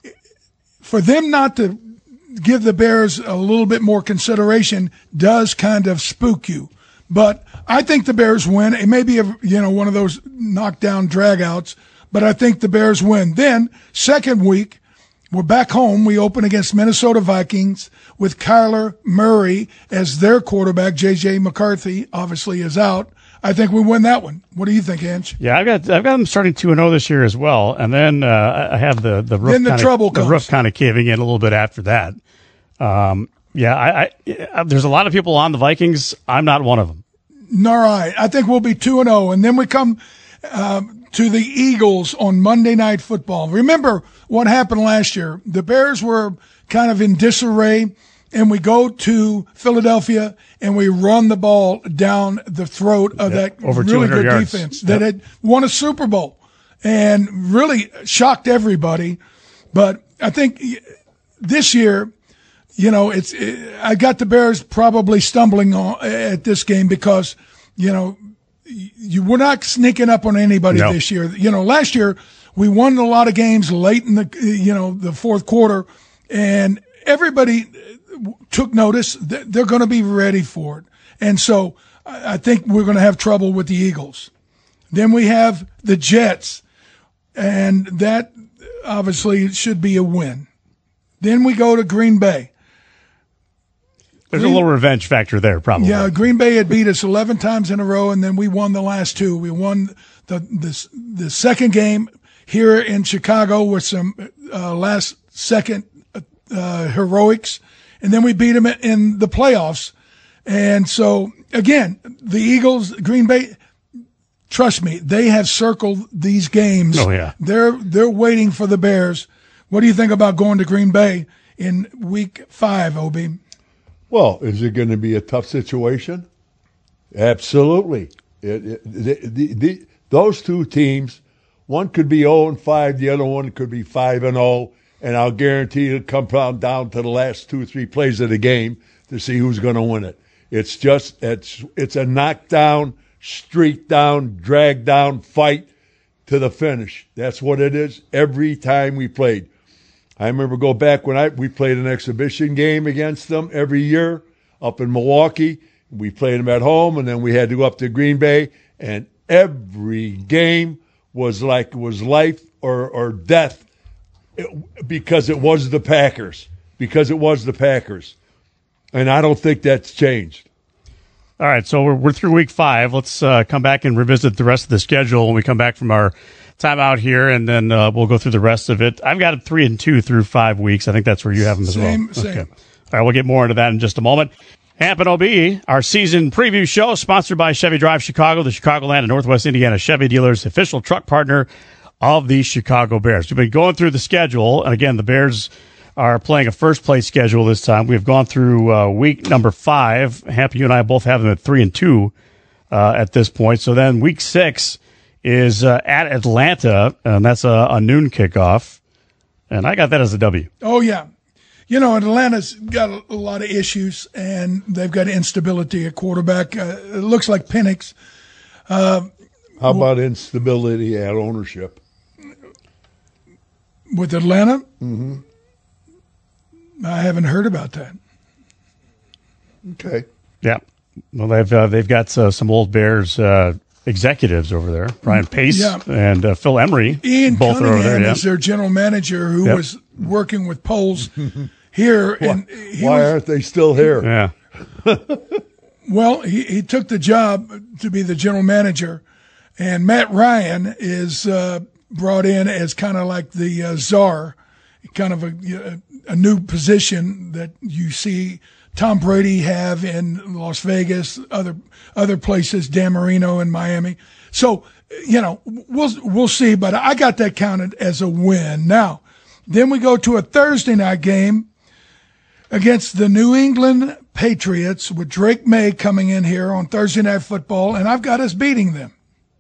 For them not to give the Bears a little bit more consideration does kind of spook you. But I think the Bears win. It may be a, you know one of those knockdown dragouts, but I think the Bears win. Then second week, we're back home. We open against Minnesota Vikings with Kyler Murray as their quarterback. J J McCarthy obviously is out. I think we win that one. What do you think, Ange? Yeah, I've got I've got them starting two and zero this year as well, and then uh, I have the the roof then the kinda, trouble the comes. roof kind of caving in a little bit after that. Um, yeah, I, I there's a lot of people on the Vikings. I'm not one of them. All right, I think we'll be two and zero, and then we come uh, to the Eagles on Monday Night Football. Remember what happened last year? The Bears were kind of in disarray, and we go to Philadelphia and we run the ball down the throat of yep. that Over really good yards. defense yep. that had won a Super Bowl and really shocked everybody. But I think this year, you know, it's it, I got the Bears probably stumbling on, at this game because, you know, you were not sneaking up on anybody no. this year. You know, last year we won a lot of games late in the, you know, the fourth quarter, and everybody took notice that they're going to be ready for it. And so I think we're going to have trouble with the Eagles. Then we have the Jets, and that obviously should be a win. Then we go to Green Bay. There's Green, a little revenge factor there, probably. Yeah, Green Bay had beat us eleven times in a row, and then we won the last two. We won the the, the second game here in Chicago with some uh, last second uh, heroics, and then we beat them in the playoffs. And so, again, the Eagles, Green Bay, trust me, they have circled these games. Oh, yeah. They're, they're waiting for the Bears. What do you think about going to Green Bay in week five, O B? Well, is it going to be a tough situation? Absolutely. It, it, the, the, the, those two teams, one could be oh and five, the other one could be five and oh, and I'll guarantee it'll come down to the last two or three plays of the game to see who's going to win it. It's just it's it's a knockdown, streak down, drag down fight to the finish. That's what it is every time we played. I remember go back when I we played an exhibition game against them every year up in Milwaukee. We played them at home, and then we had to go up to Green Bay, and every game was like it was life or, or death it, because it was the Packers. Because it was the Packers. And I don't think that's changed. All right, so we're, we're through week five. Let's uh, come back and revisit the rest of the schedule when we come back from our timeout here, and then uh, we'll go through the rest of it. I've got it three and two through five weeks. I think that's where you have them as same, well. Same. Okay. All right, we'll get more into that in just a moment. Hampton O B, our season preview show, sponsored by Chevy Drive Chicago, the Chicagoland and Northwest Indiana Chevy dealers, official truck partner of the Chicago Bears. We've been going through the schedule, and again, the Bears are playing a first-place schedule this time. We've gone through uh, week number five. Happy, you and I both have them at three and two uh, at this point. So then week six is uh, at Atlanta, and that's a, a noon kickoff. And I got that as a W. Oh, yeah. You know, Atlanta's got a, a lot of issues, and they've got instability at quarterback. Uh, it looks like Penix. Uh, How about instability at ownership? With Atlanta? Mm-hmm. I haven't heard about that. Okay. Yeah. Well, they've uh, they've got uh, some old Bears uh, executives over there. Brian Pace Yeah. and uh, Phil Emery. Ian both Cunningham are over there. Yeah. is their general manager who Yep. was working with Poles here. and he Why was, aren't they still here? Yeah. Well, he, he took the job to be the general manager, and Matt Ryan is uh, brought in as kind of like the uh, czar, kind of a, a new position that you see Tom Brady have in Las Vegas, other other places, Dan Marino in Miami. So, you know, we'll we'll see, but I got that counted as a win. Now, then we go to a Thursday night game against the New England Patriots with Drake May coming in here on Thursday Night Football, and I've got us beating them.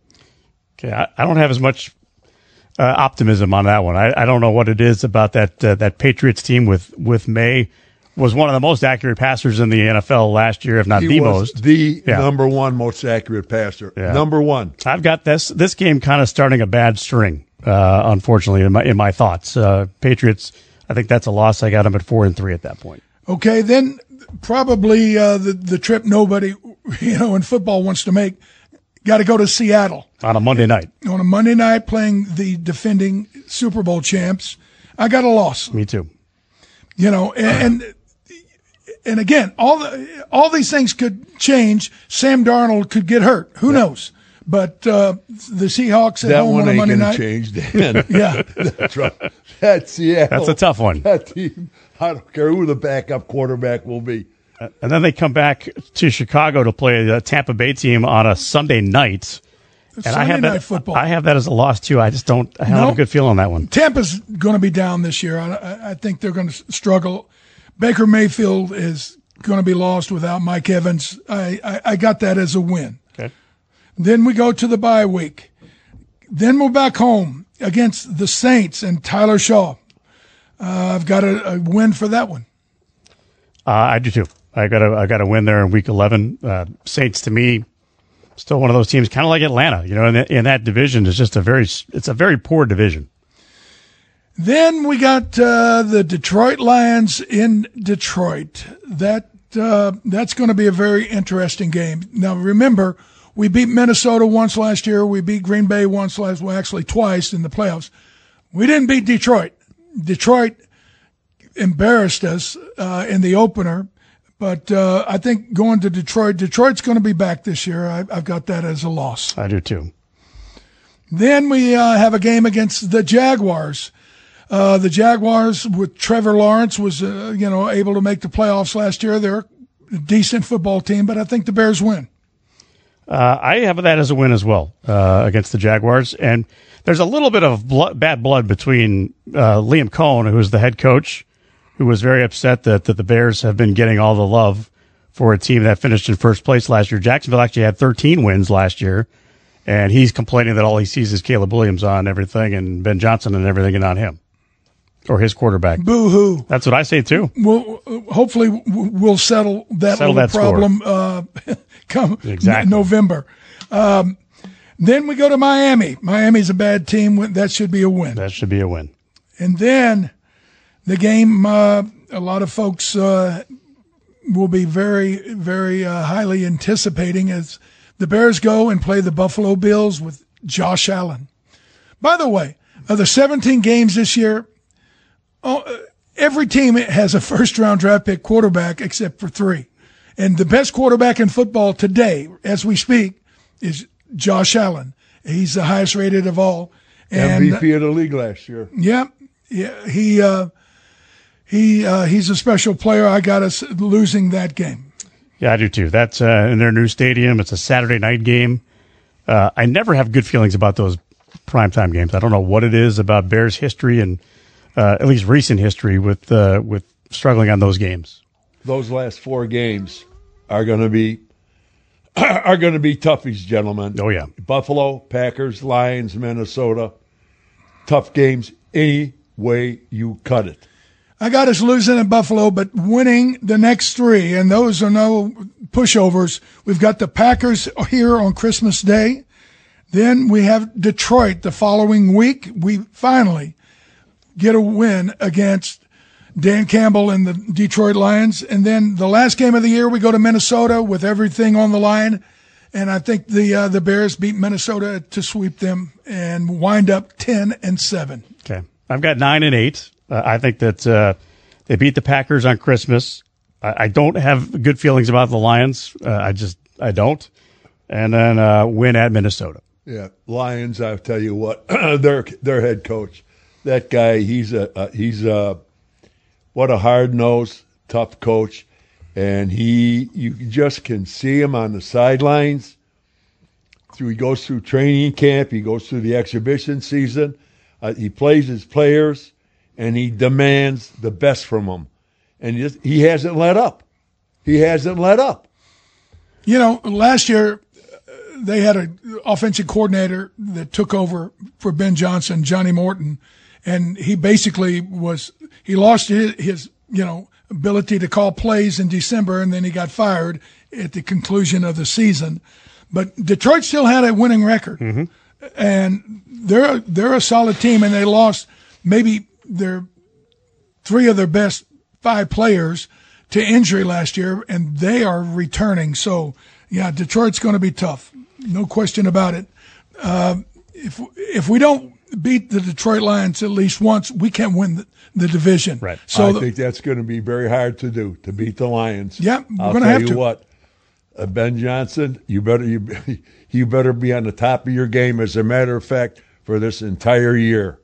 Okay. I, I don't have as much uh, optimism on that one. I, I don't know what it is about that uh, that Patriots team with, with May. Was one of the most accurate passers in the N F L last year, if not He the was most. the Yeah. number one most accurate passer. Yeah. Number one. I've got this this game kind of starting a bad string, uh, unfortunately, in my in my thoughts. Uh, Patriots, I think that's a loss. I got them at four and three at that point. Okay, then probably uh, the the trip nobody, you know, in football wants to make. Got to go to Seattle On a Monday night. on a Monday night playing the defending Super Bowl champs. I got a loss, Me too. you know, and. and And again, all the, all these things could change. Sam Darnold could get hurt. Who knows? But uh, the Seahawks at That home one on a ain't Monday going to night. change, Dan. Yeah, That's right. That's Seattle. That's a tough one. That team, I don't care who the backup quarterback will be. And then they come back to Chicago to play the Tampa Bay team on a Sunday night. And Sunday I have night that, football. I have that as a loss too. I just don't. I don't have No. a good feeling on that one. Tampa's going to be down this year. I, I- I think they're going to struggle. Baker Mayfield is going to be lost without Mike Evans. I, I, I got that as a win. Okay. Then we go to the bye week. Then we're back home against the Saints and Tyler Shaw. Uh, I've got a, a win for that one. Uh, I do too. I got a I got a win there in week eleven. Uh, Saints to me, still one of those teams, kind of like Atlanta. You know, in, the, in that division is just a very it's a very poor division. Then we got uh, the Detroit Lions in Detroit. That uh, that's going to be a very interesting game. Now remember, we beat Minnesota once last year. We beat Green Bay once last, well, actually twice in the playoffs. We didn't beat Detroit. Detroit embarrassed us uh, in the opener. But uh, I think going to Detroit, Detroit's going to be back this year. I, I've got that as a loss. I do too. Then we uh, have a game against the Jaguars. Uh, the Jaguars with Trevor Lawrence was, uh, you know, able to make the playoffs last year. They're a decent football team, but I think the Bears win. Uh, I have that as a win as well uh, against the Jaguars. And there's a little bit of blood, bad blood between uh, Liam Cohn, who is the head coach, who was very upset that, that the Bears have been getting all the love for a team that finished in first place last year. Jacksonville actually had thirteen wins last year, and he's complaining that all he sees is Caleb Williams on everything and Ben Johnson and everything and not him or his quarterback. Boo-hoo. That's what I say, too. We'll, hopefully we'll settle that Settle little that problem uh, come Exactly. November. Um, then we go to Miami. Miami's a bad team. That should be a win. That should be a win. And then the game, uh, a lot of folks uh, will be very, very uh, highly anticipating as the Bears go and play the Buffalo Bills with Josh Allen. By the way, of the seventeen games this year, oh, uh, every team has a first-round draft pick quarterback except for three. And the best quarterback in football today, as we speak, is Josh Allen. He's the highest rated of all. And, M V P of the league last year. Yeah, yeah. He uh, he uh, he's a special player. I got us losing that game. Yeah, I do too. That's uh, in their new stadium. It's a Saturday night game. Uh, I never have good feelings about those primetime games. I don't know what it is about Bears history and uh, at least recent history with uh, with struggling on those games. Those last four games are going to be are going to be toughies, gentlemen. Oh yeah, Buffalo, Packers, Lions, Minnesota. Tough games any way you cut it. I got us losing in Buffalo, but winning the next three, and those are no pushovers. We've got the Packers here on Christmas Day. Then we have Detroit the following week. We finally get a win against Dan Campbell and the Detroit Lions. And then the last game of the year, we go to Minnesota with everything on the line. And I think the uh, the Bears beat Minnesota to sweep them and wind up ten and seven. Okay, I've got nine and eight. Uh, I think that uh, they beat the Packers on Christmas. I, I don't have good feelings about the Lions. Uh, I just I don't. And then uh, win at Minnesota. Yeah, Lions. I'll tell you what, their their head coach, that guy. He's a uh, he's a what a hard nosed, tough coach. And he, you just can see him on the sidelines. Through he goes through training camp, he goes through the exhibition season. Uh, he plays his players, and he demands the best from them. And he, just, he hasn't let up. He hasn't let up. You know, last year they had an offensive coordinator that took over for Ben Johnson, Johnny Morton, and he basically was he lost his, his you know. ability to call plays in December, and then he got fired at the conclusion of the season. But Detroit still had a winning record, mm-hmm. and they're they're a solid team, and they lost maybe their three of their best five players to injury last year, and they are returning. So, yeah, Detroit's going to be tough, no question about it. Uh, if if we don't beat the Detroit Lions at least once, we can't win the, the division. Right. So I the, think that's going to be very hard to do, to beat the Lions. Yeah, we're I'll going to tell have you to. what, uh, Ben Johnson, you better you, you better be on the top of your game. As a matter of fact, for this entire year.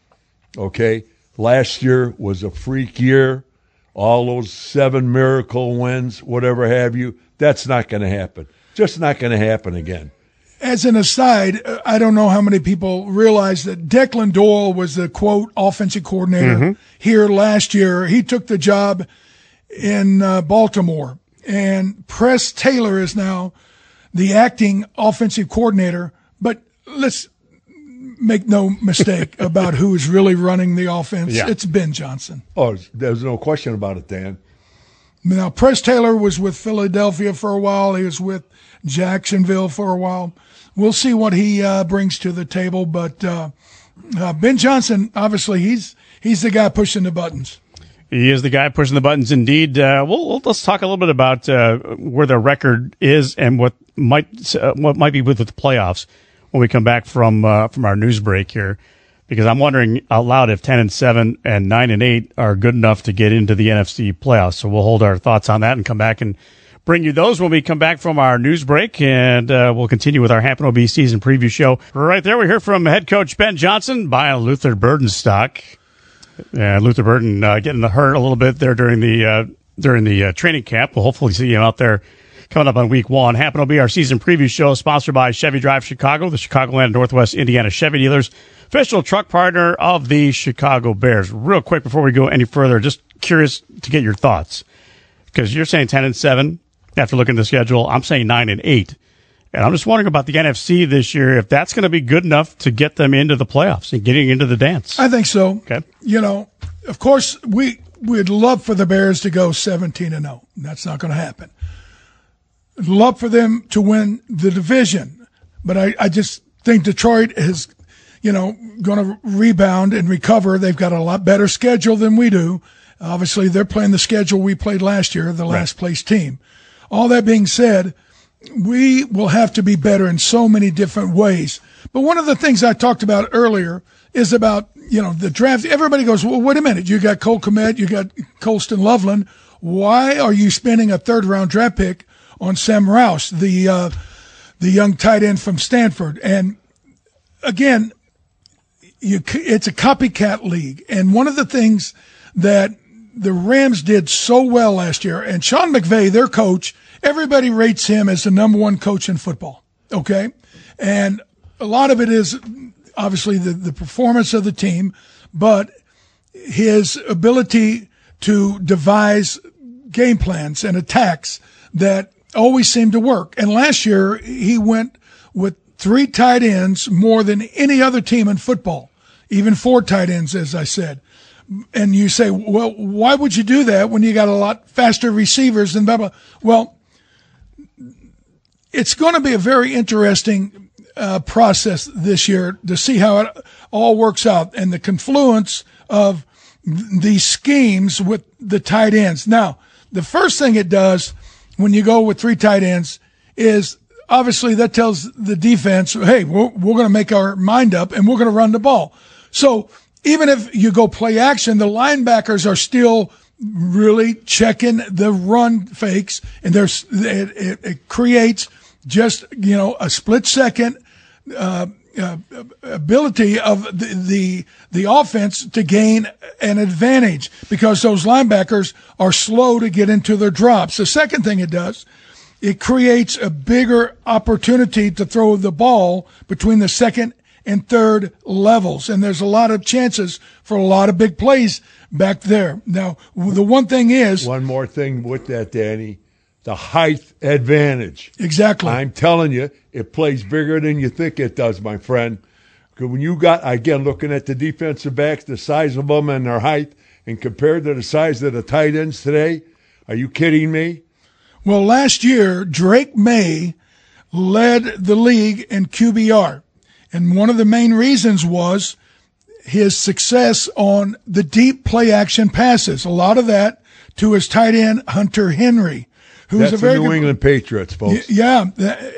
Okay, last year was a freak year. All those seven miracle wins, whatever have you, that's not going to happen. Just not going to happen again. As an aside, I don't know how many people realize that Declan Doyle was the, quote, offensive coordinator mm-hmm. here last year. He took the job in uh, Baltimore. And Press Taylor is now the acting offensive coordinator. But let's make no mistake about who is really running the offense. Yeah. It's Ben Johnson. Oh, there's no question about it, Dan. Now, Press Taylor was with Philadelphia for a while. He was with Jacksonville for a while. We'll see what he uh, brings to the table. But uh, uh, Ben Johnson, obviously, he's he's the guy pushing the buttons. He is the guy pushing the buttons, indeed. Uh, we'll, we'll let's talk a little bit about uh, where their record is and what might uh, what might be with the playoffs when we come back from uh, from our news break here. Because I'm wondering out loud if ten and seven and nine and eight are good enough to get into the N F C playoffs. So we'll hold our thoughts on that and come back and bring you those when we come back from our news break, and uh, we'll continue with our Hampton O B season preview show. Right there, we hear from head coach Ben Johnson by Luther Burdenstock. And Luther Burden uh, getting hurt a little bit there during the uh, during the uh, training camp. We'll hopefully see him out there coming up on week one. Hampton O B, our season preview show, sponsored by Chevy Drive Chicago, the Chicagoland and Northwest Indiana Chevy dealers, official truck partner of the Chicago Bears. Real quick before we go any further, just curious to get your thoughts, because you're saying ten and seven. After looking at the schedule, I'm saying nine and eight. And I'm just wondering about the N F C this year, if that's going to be good enough to get them into the playoffs and getting into the dance. I think so. Okay. You know, of course, we, we'd love for the Bears to go seventeen and oh. That's not going to happen. I'd love for them to win the division. But I, I just think Detroit is, you know, going to rebound and recover. They've got a lot better schedule than we do. Obviously, they're playing the schedule we played last year, the last right. place team. All that being said, we will have to be better in so many different ways. But one of the things I talked about earlier is about, you know, the draft, everybody goes, well, wait a minute. You got Cole Kmet, you got Colston Loveland. Why are you spending a third round draft pick on Sam Rouse, the, uh, the young tight end from Stanford? And again, you, it's a copycat league. And one of the things that the Rams did so well last year, and Sean McVay, their coach, everybody rates him as the number one coach in football. Okay. And a lot of it is obviously the, the performance of the team, but his ability to devise game plans and attacks that always seem to work. And last year he went with three tight ends more than any other team in football, even four tight ends, as I said. And you say, well, why would you do that when you got a lot faster receivers than blah, blah? Well, it's going to be a very interesting uh, process this year to see how it all works out and the confluence of these schemes with the tight ends. Now, the first thing it does when you go with three tight ends is obviously that tells the defense, hey, we're, we're going to make our mind up and we're going to run the ball. So even if you go play action, the linebackers are still really checking the run fakes, and there's it, it, it creates just, you know, a split second uh, uh, ability of the, the the offense to gain an advantage because those linebackers are slow to get into their drops. The second thing it does, it creates a bigger opportunity to throw the ball between the second and third levels. And there's a lot of chances for a lot of big plays back there. Now, the one thing is... One more thing with that, Danny. The height advantage. Exactly. I'm telling you, it plays bigger than you think it does, my friend. Because when you got, again, looking at the defensive backs, the size of them and their height, and compared to the size of the tight ends today, are you kidding me? Well, last year, Drake May led the league in Q B R. And one of the main reasons was his success on the deep play action passes. A lot of that to his tight end, Hunter Henry, who's That's a very the New good, England Patriots, folks. Yeah.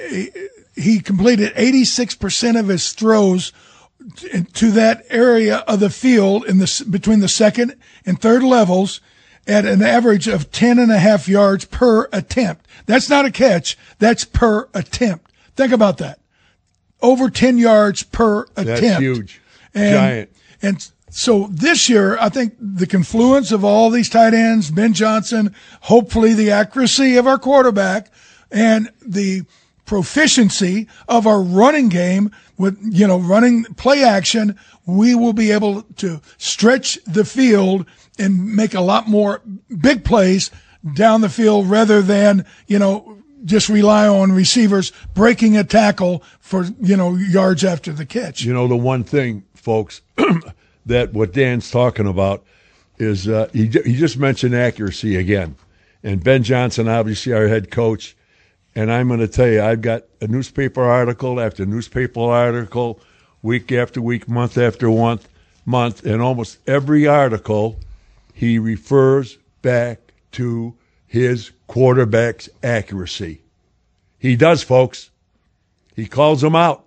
He completed eighty-six percent of his throws to that area of the field in the, between the second and third levels at an average of ten and a half yards per attempt. That's not a catch. That's per attempt. Think about that. Over ten yards per attempt. That's huge. And, Giant. And so this year, I think the confluence of all these tight ends, Ben Johnson, hopefully the accuracy of our quarterback, and the proficiency of our running game with, you know, running play action, we will be able to stretch the field and make a lot more big plays down the field rather than, you know, just rely on receivers breaking a tackle for, you know, yards after the catch. You know, the one thing, folks, that what Dan's talking about is uh, he, he just mentioned accuracy again. And Ben Johnson, obviously our head coach, and I'm going to tell you, I've got a newspaper article after newspaper article, week after week, month after month, month, and almost every article he refers back to his quarterback's accuracy. He does, folks. He calls them out.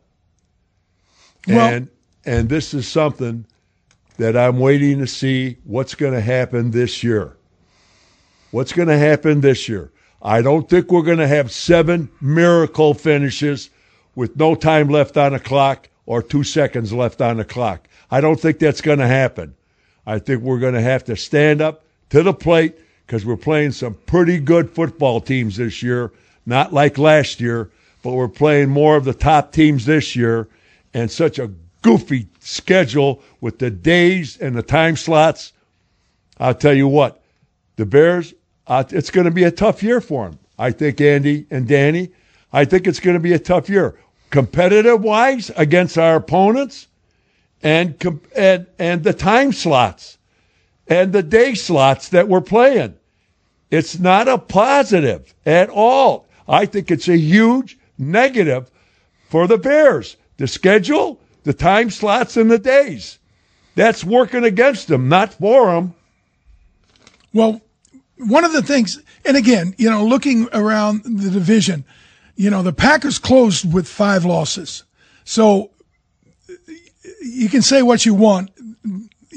Well, and and this is something that I'm waiting to see what's going to happen this year. What's going to happen this year? I don't think we're going to have seven miracle finishes with no time left on the clock or two seconds left on the clock. I don't think that's going to happen. I think we're going to have to stand up to the plate because we're playing some pretty good football teams this year, not like last year, but we're playing more of the top teams this year, and such a goofy schedule with the days and the time slots. I'll tell you what, the Bears, uh, it's going to be a tough year for them. I think, Andy and Danny, I think it's going to be a tough year. Competitive-wise against our opponents and and and the time slots and the day slots that we're playing. It's not a positive at all. I think it's a huge negative for the Bears. The schedule, the time slots, and the days. That's working against them, not for them. Well, one of the things, and again, you know, looking around the division, you know, the Packers closed with five losses. So you can say what you want.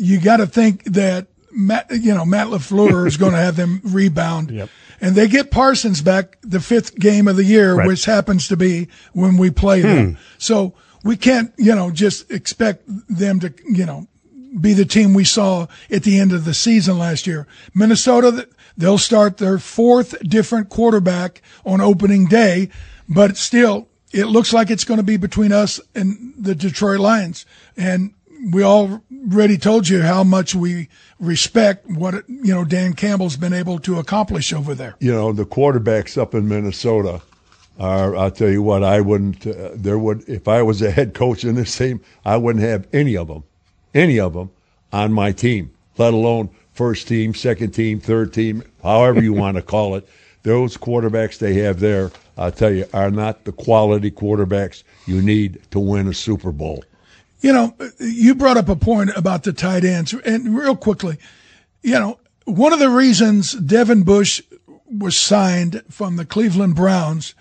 you got to think that Matt, you know, Matt LaFleur is going to have them rebound. Yep. And they get Parsons back the fifth game of the year, right. which happens to be when we play hmm. them. So we can't, you know, just expect them to, you know, be the team we saw at the end of the season last year. Minnesota, they'll start their fourth different quarterback on opening day, but still, it looks like it's going to be between us and the Detroit Lions. And we already told you how much we respect what, you know, Dan Campbell's been able to accomplish over there. You know, the quarterbacks up in Minnesota are, I'll tell you what, I wouldn't, uh, there would, if I was a head coach in this team, I wouldn't have any of them, any of them on my team, let alone first team, second team, third team, however you want to call it. Those quarterbacks they have there, I'll tell you, are not the quality quarterbacks you need to win a Super Bowl. You know, you brought up a point about the tight ends, and real quickly, you know, one of the reasons Devin Bush was signed from the Cleveland Browns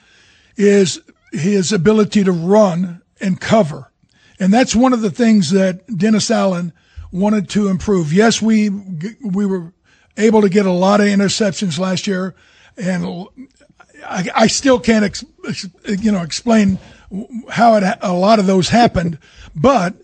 is his ability to run and cover. And that's one of the things that Dennis Allen wanted to improve. Yes, we we were able to get a lot of interceptions last year, and I, I still can't, ex, you know, explain how it, a lot of those happened. But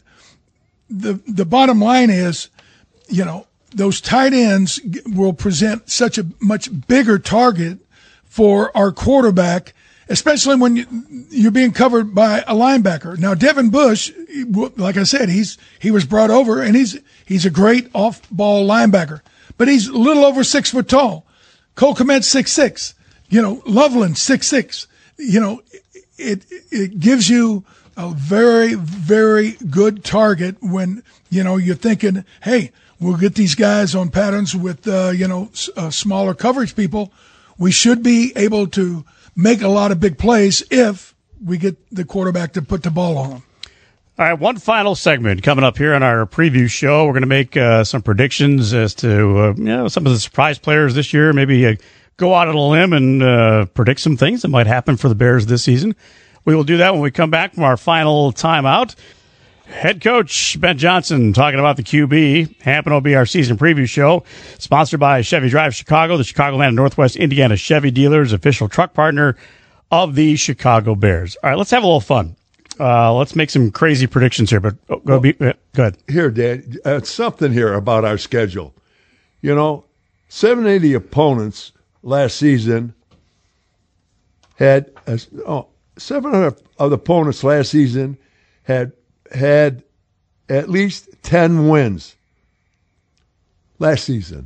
the the bottom line is, you know, those tight ends will present such a much bigger target for our quarterback, especially when you, you're being covered by a linebacker. Now, Devin Bush, like I said, he's he was brought over, and he's he's a great off-ball linebacker, but he's a little over six foot tall. Cole Kmet's six six. You know, Loveland six six. You know, it it gives you a very, very good target when, you know, you're thinking, hey, we'll get these guys on patterns with, uh, you know, uh, smaller coverage people. We should be able to make a lot of big plays if we get the quarterback to put the ball on them. All right, one final segment coming up here on our preview show. We're going to make uh, some predictions as to uh, you know, some of the surprise players this year. Maybe uh, go out on a limb and uh, predict some things that might happen for the Bears this season. We will do that when we come back from our final timeout. Head coach Ben Johnson talking about the Q B. Hampton will be our season preview show, sponsored by Chevy Drive Chicago, the Chicagoland and Northwest Indiana Chevy dealers, official truck partner of the Chicago Bears. All right, let's have a little fun. Uh, let's make some crazy predictions here, but oh, go, well, be, uh, go ahead. Here, Dad, uh, something here about our schedule. You know, seven of the opponents last season had, uh, oh, seven of the opponents last season had had at least ten wins last season.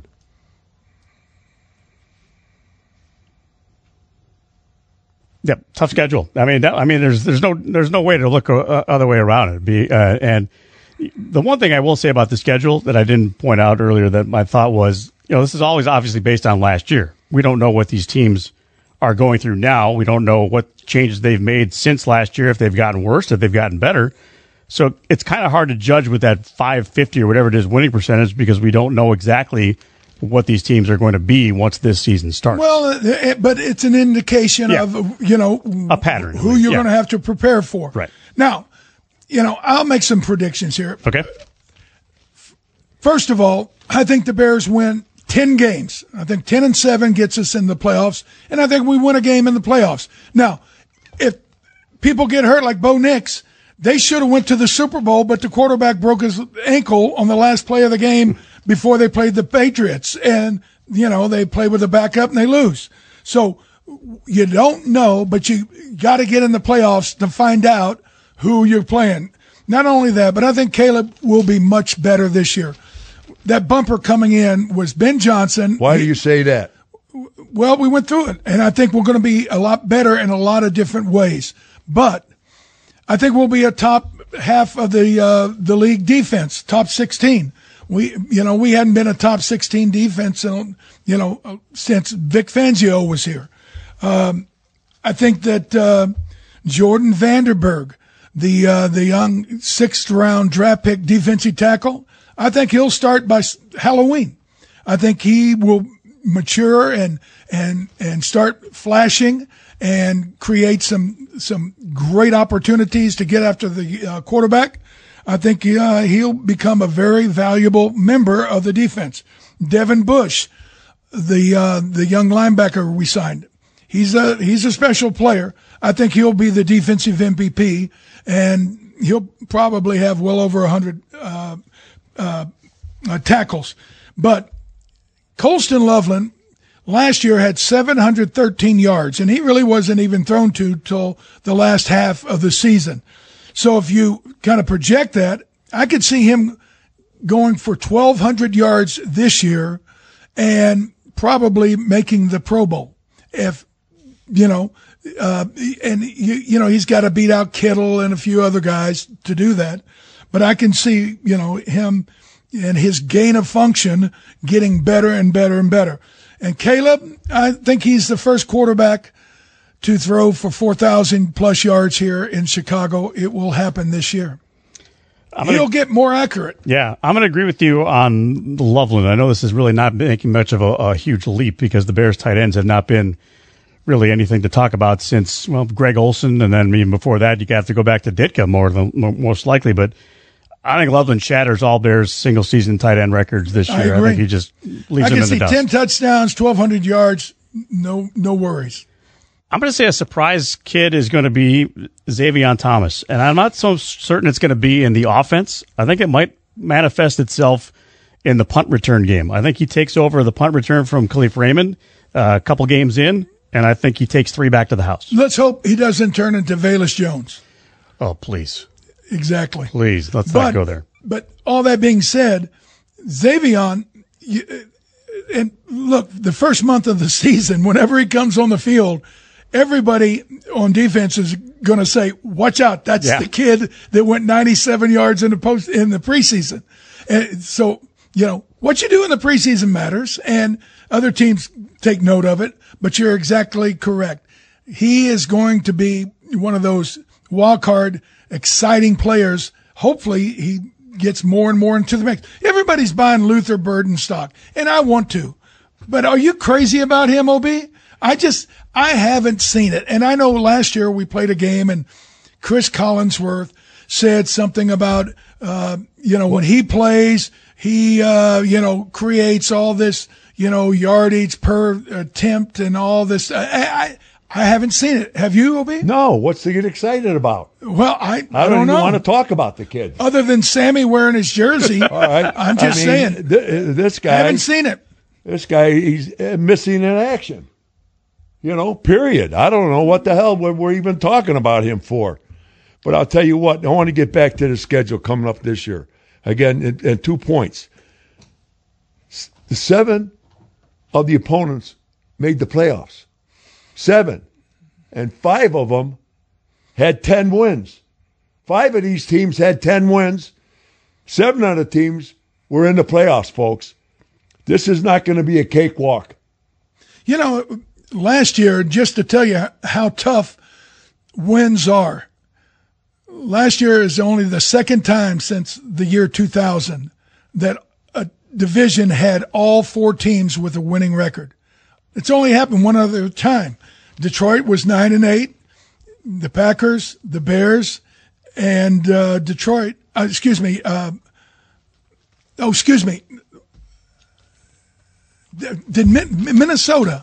Yep, tough schedule. I mean, that, I mean, there's there's no there's no way to look a, a other way around it. Be uh, and the one thing I will say about the schedule that I didn't point out earlier that my thought was, you know, this is always obviously based on last year. We don't know what these teams are going through now. We don't know what changes they've made since last year, if they've gotten worse, if they've gotten better. So it's kind of hard to judge with that five fifty or whatever it is winning percentage because we don't know exactly what these teams are going to be once this season starts. Well, it, but it's an indication yeah. of, you know, a pattern. Who you're yeah. going to have to prepare for. Right. Now, you know, I'll make some predictions here. Okay. First of all, I think the Bears win ten games. I think ten and seven gets us in the playoffs, and I think we win a game in the playoffs. Now, if people get hurt like Bo Nix, they should have went to the Super Bowl, but the quarterback broke his ankle on the last play of the game before they played the Patriots. And, you know, they play with a backup and they lose. So you don't know, but you got to get in the playoffs to find out who you're playing. Not only that, but I think Caleb will be much better this year. That bumper coming in was Ben Johnson. Why do you say that? Well, we went through it, and I think we're going to be a lot better in a lot of different ways. But I think we'll be a top half of the uh, the league defense, top sixteen. We, you know, we hadn't been a top sixteen defense, in, you know, since Vic Fangio was here. Um, I think that uh, Jordan Vanderberg, the uh, the young sixth round draft pick defensive tackle, I think he'll start by Halloween. I think he will mature and and and start flashing and create some some great opportunities to get after the uh, quarterback. I think uh, he'll become a very valuable member of the defense. Devin Bush, the uh, the young linebacker we signed, he's a he's a special player. I think he'll be the defensive M V P, and he'll probably have well over one hundred uh, uh, uh, tackles. But Colston Loveland last year had seven hundred thirteen yards, and he really wasn't even thrown to till the last half of the season. So if you kind of project that, I could see him going for twelve hundred yards this year and probably making the Pro Bowl. If, you know, uh, and, you, you know, he's got to beat out Kittle and a few other guys to do that. But I can see, you know, him and his gain of function getting better and better and better. And Caleb, I think he's the first quarterback to throw for four thousand plus yards here in Chicago. It will happen this year. I'm He'll gonna, get more accurate. Yeah, I'm going to agree with you on Loveland. I know this is really not making much of a, a huge leap because the Bears tight ends have not been really anything to talk about since, well, Greg Olsen, and then even before that, you have to go back to Ditka more than most likely. But I think Loveland shatters all Bears single season tight end records this year. I, I think he just leaves I them in the can dust. see ten touchdowns, twelve hundred yards, no no worries. I'm going to say a surprise kid is going to be Xavier Thomas, and I'm not so certain it's going to be in the offense. I think it might manifest itself in the punt return game. I think he takes over the punt return from Khalif Raymond uh, a couple games in, and I think he takes three back to the house. Let's hope he doesn't turn into Velus Jones. Oh, please. Exactly. Please, let's but, not go there. But all that being said, Xavier, and look, the first month of the season, whenever he comes on the field, everybody on defense is going to say, watch out, that's yeah. the kid that went ninety-seven yards in the post in the preseason. And so, you know, what you do in the preseason matters, and other teams take note of it, but you're exactly correct. He is going to be one of those wild card, exciting players. Hopefully he gets more and more into the mix. Everybody's buying Luther Burden stock, and I want to. But are you crazy about him, O B? I just, I haven't seen it. And I know last year we played a game and Chris Collinsworth said something about, uh, you know, when he plays, he, uh, you know, creates all this, you know, yardage per attempt and all this. I, I, I haven't seen it. Have you, O B? No. What's to get excited about? Well, I, I, I don't, don't even know. want to talk about the kid. Other than Sammy wearing his jersey. All right. I'm just I mean, saying. Th- this guy. I haven't seen it. This guy, he's missing in action. You know, period. I don't know what the hell we're even talking about him for. But I'll tell you what, I want to get back to the schedule coming up this year. Again, in, in two points. S- seven of the opponents made the playoffs. Seven. And five of them had ten wins. Five of these teams had ten wins. Seven of the teams were in the playoffs, folks. This is not going to be a cakewalk. You know, last year, just to tell you how tough wins are, last year is only the second time since the year two thousand that a division had all four teams with a winning record. It's only happened one other time. Detroit was nine and eight. The Packers, the Bears, and uh, Detroit. Uh, excuse me. Uh, oh, excuse me. Did Minnesota?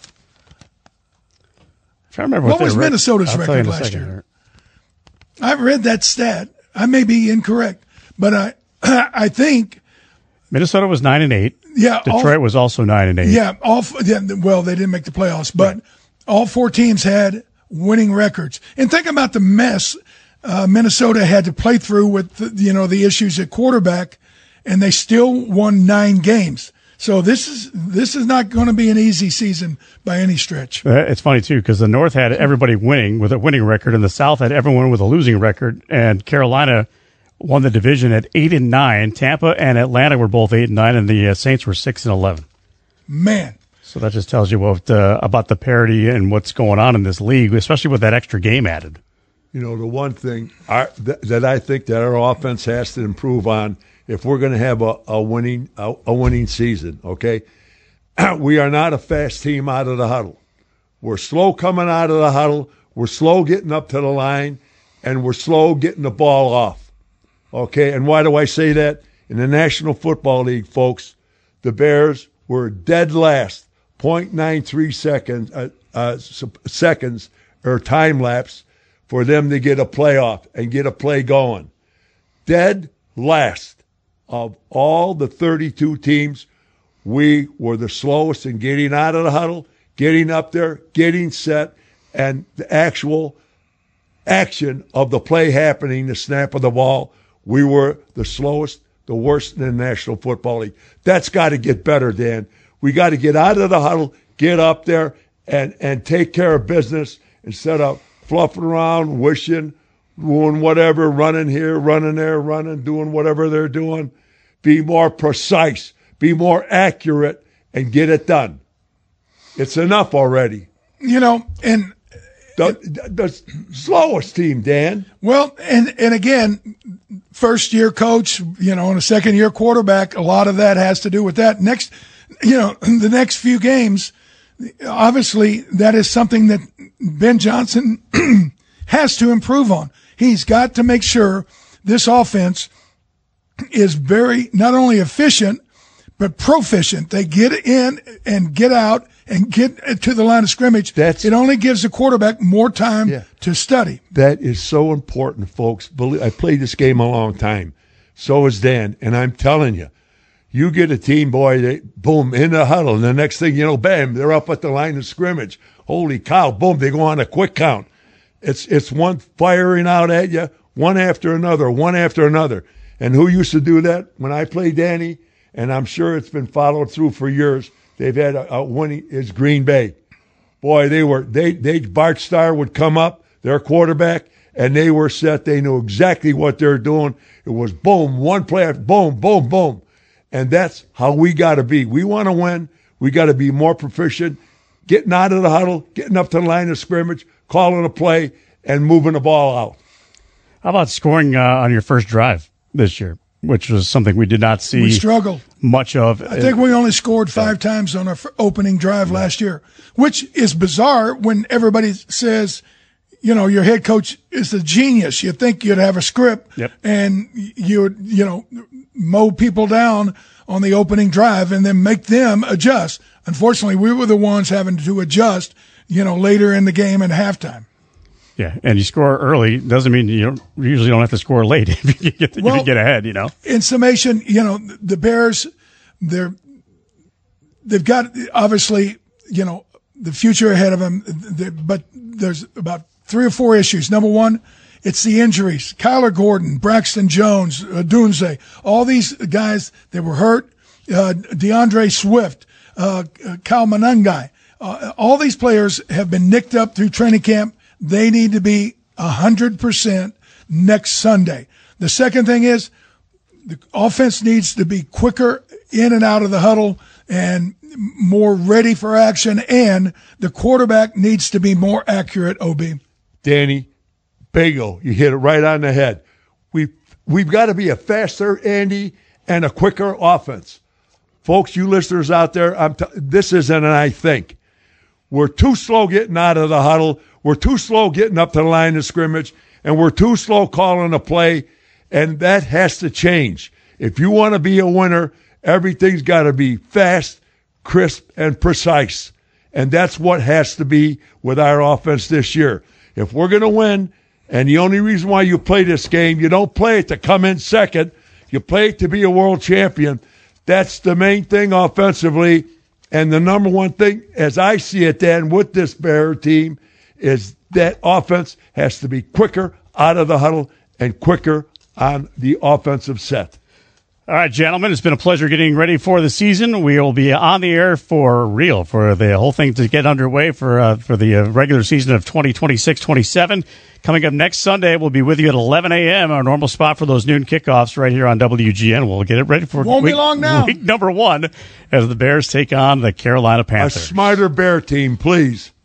I remember what, what was rec- Minnesota's record last year? I've read that stat. I may be incorrect, but I I think Minnesota was nine and eight. Yeah, Detroit all, was also nine and eight. Yeah, all yeah, well they didn't make the playoffs, but right. all four teams had winning records. And think about the mess uh, Minnesota had to play through with the, you know the issues at quarterback, and they still won nine games. So this is this is not going to be an easy season by any stretch. It's funny, too, because the North had everybody winning with a winning record, and the South had everyone with a losing record. And Carolina won the division at eight and nine. Tampa and Atlanta were both eight and nine, and the uh, Saints were six and eleven. Man. So that just tells you what uh, about the parity and what's going on in this league, especially with that extra game added. You know, the one thing our, th- that I think that our offense has to improve on if we're going to have a, a winning a, a winning season, okay? We are not a fast team out of the huddle. We're slow coming out of the huddle. We're slow getting up to the line, and we're slow getting the ball off. Okay, and why do I say that? In the National Football League, folks, the Bears were dead last, zero point nine three seconds, uh, uh, seconds or time lapse for them to get a playoff and get a play going. Dead last of all the thirty-two teams, we were the slowest in getting out of the huddle, getting up there, getting set, and the actual action of the play happening, the snap of the ball. We were the slowest, the worst in the National Football League. That's got to get better, Dan. We got to get out of the huddle, get up there, and, and take care of business instead of fluffing around, wishing, doing whatever, running here, running there, running, doing whatever they're doing. Be more precise, be more accurate, and get it done. It's enough already. You know, and the, the slowest team, Dan. Well, and and again, first year coach, you know, and a second year quarterback. A lot of that has to do with that. Next, you know, the next few games, obviously, that is something that Ben Johnson has to improve on. He's got to make sure this offense is very not only efficient but proficient. They get in and get out and get to the line of scrimmage. That's, it only gives the quarterback more time yeah. to study. That is so important, folks. I played this game a long time. So is Dan. And I'm telling you, you get a team, boy, they, boom, in the huddle. And the next thing you know, bam, they're up at the line of scrimmage. Holy cow, boom, they go on a quick count. It's, it's one firing out at you, one after another, one after another. And who used to do that? When I played Danny, and I'm sure it's been followed through for years, they've had a, a winning is Green Bay. Boy, they were they they Bart Starr would come up, their quarterback, and they were set. They knew exactly what they're doing. It was boom, one play after boom, boom, boom. And that's how we got to be. We want to win. We got to be more proficient, getting out of the huddle, getting up to the line of scrimmage, calling a play, and moving the ball out. How about scoring uh, on your first drive this year, which was something we did not see we struggled. much of? I think we only scored five yeah. times on our opening drive yeah. last year, which is bizarre when everybody says, you know, your head coach is a genius. You'd think you'd have a script yep. and you would, you know, mow people down on the opening drive and then make them adjust. Unfortunately, we were the ones having to adjust, you know, later in the game and halftime. Yeah, and you score early doesn't mean you don't, usually don't have to score late if you get, well, if you get ahead, you know. In summation, you know, the Bears, they're, they've got, obviously, you know, the future ahead of them, but there's about three or four issues. Number one, it's the injuries. Kyler Gordon, Braxton Jones, uh, Dunze, all these guys that were hurt, uh, DeAndre Swift, uh, uh, Kyle Monangai, uh, all these players have been nicked up through training camp. They need to be one hundred percent next Sunday. The second thing is the offense needs to be quicker in and out of the huddle and more ready for action, and the quarterback needs to be more accurate, O B. Danny, bingo, you hit it right on the head. We've, we've got to be a faster, Andy, and a quicker offense. Folks, you listeners out there, I'm t- this isn't an I think. We're too slow getting out of the huddle. We're too slow getting up to the line of scrimmage, and we're too slow calling a play, and that has to change. If you want to be a winner, everything's got to be fast, crisp, and precise, and that's what has to be with our offense this year. If we're going to win, and the only reason why you play this game, you don't play it to come in second, you play it to be a world champion. That's the main thing offensively, and the number one thing, as I see it, Dan, with this Bear team, is that offense has to be quicker out of the huddle and quicker on the offensive set. All right, gentlemen, it's been a pleasure getting ready for the season. We will be on the air for real for the whole thing to get underway for uh, for the uh, regular season of twenty twenty-six twenty-seven. Coming up next Sunday, we'll be with you at eleven a.m., our normal spot for those noon kickoffs right here on W G N. We'll get it ready for Won't week, be long now. week number one as the Bears take on the Carolina Panthers. A smarter Bear team, please.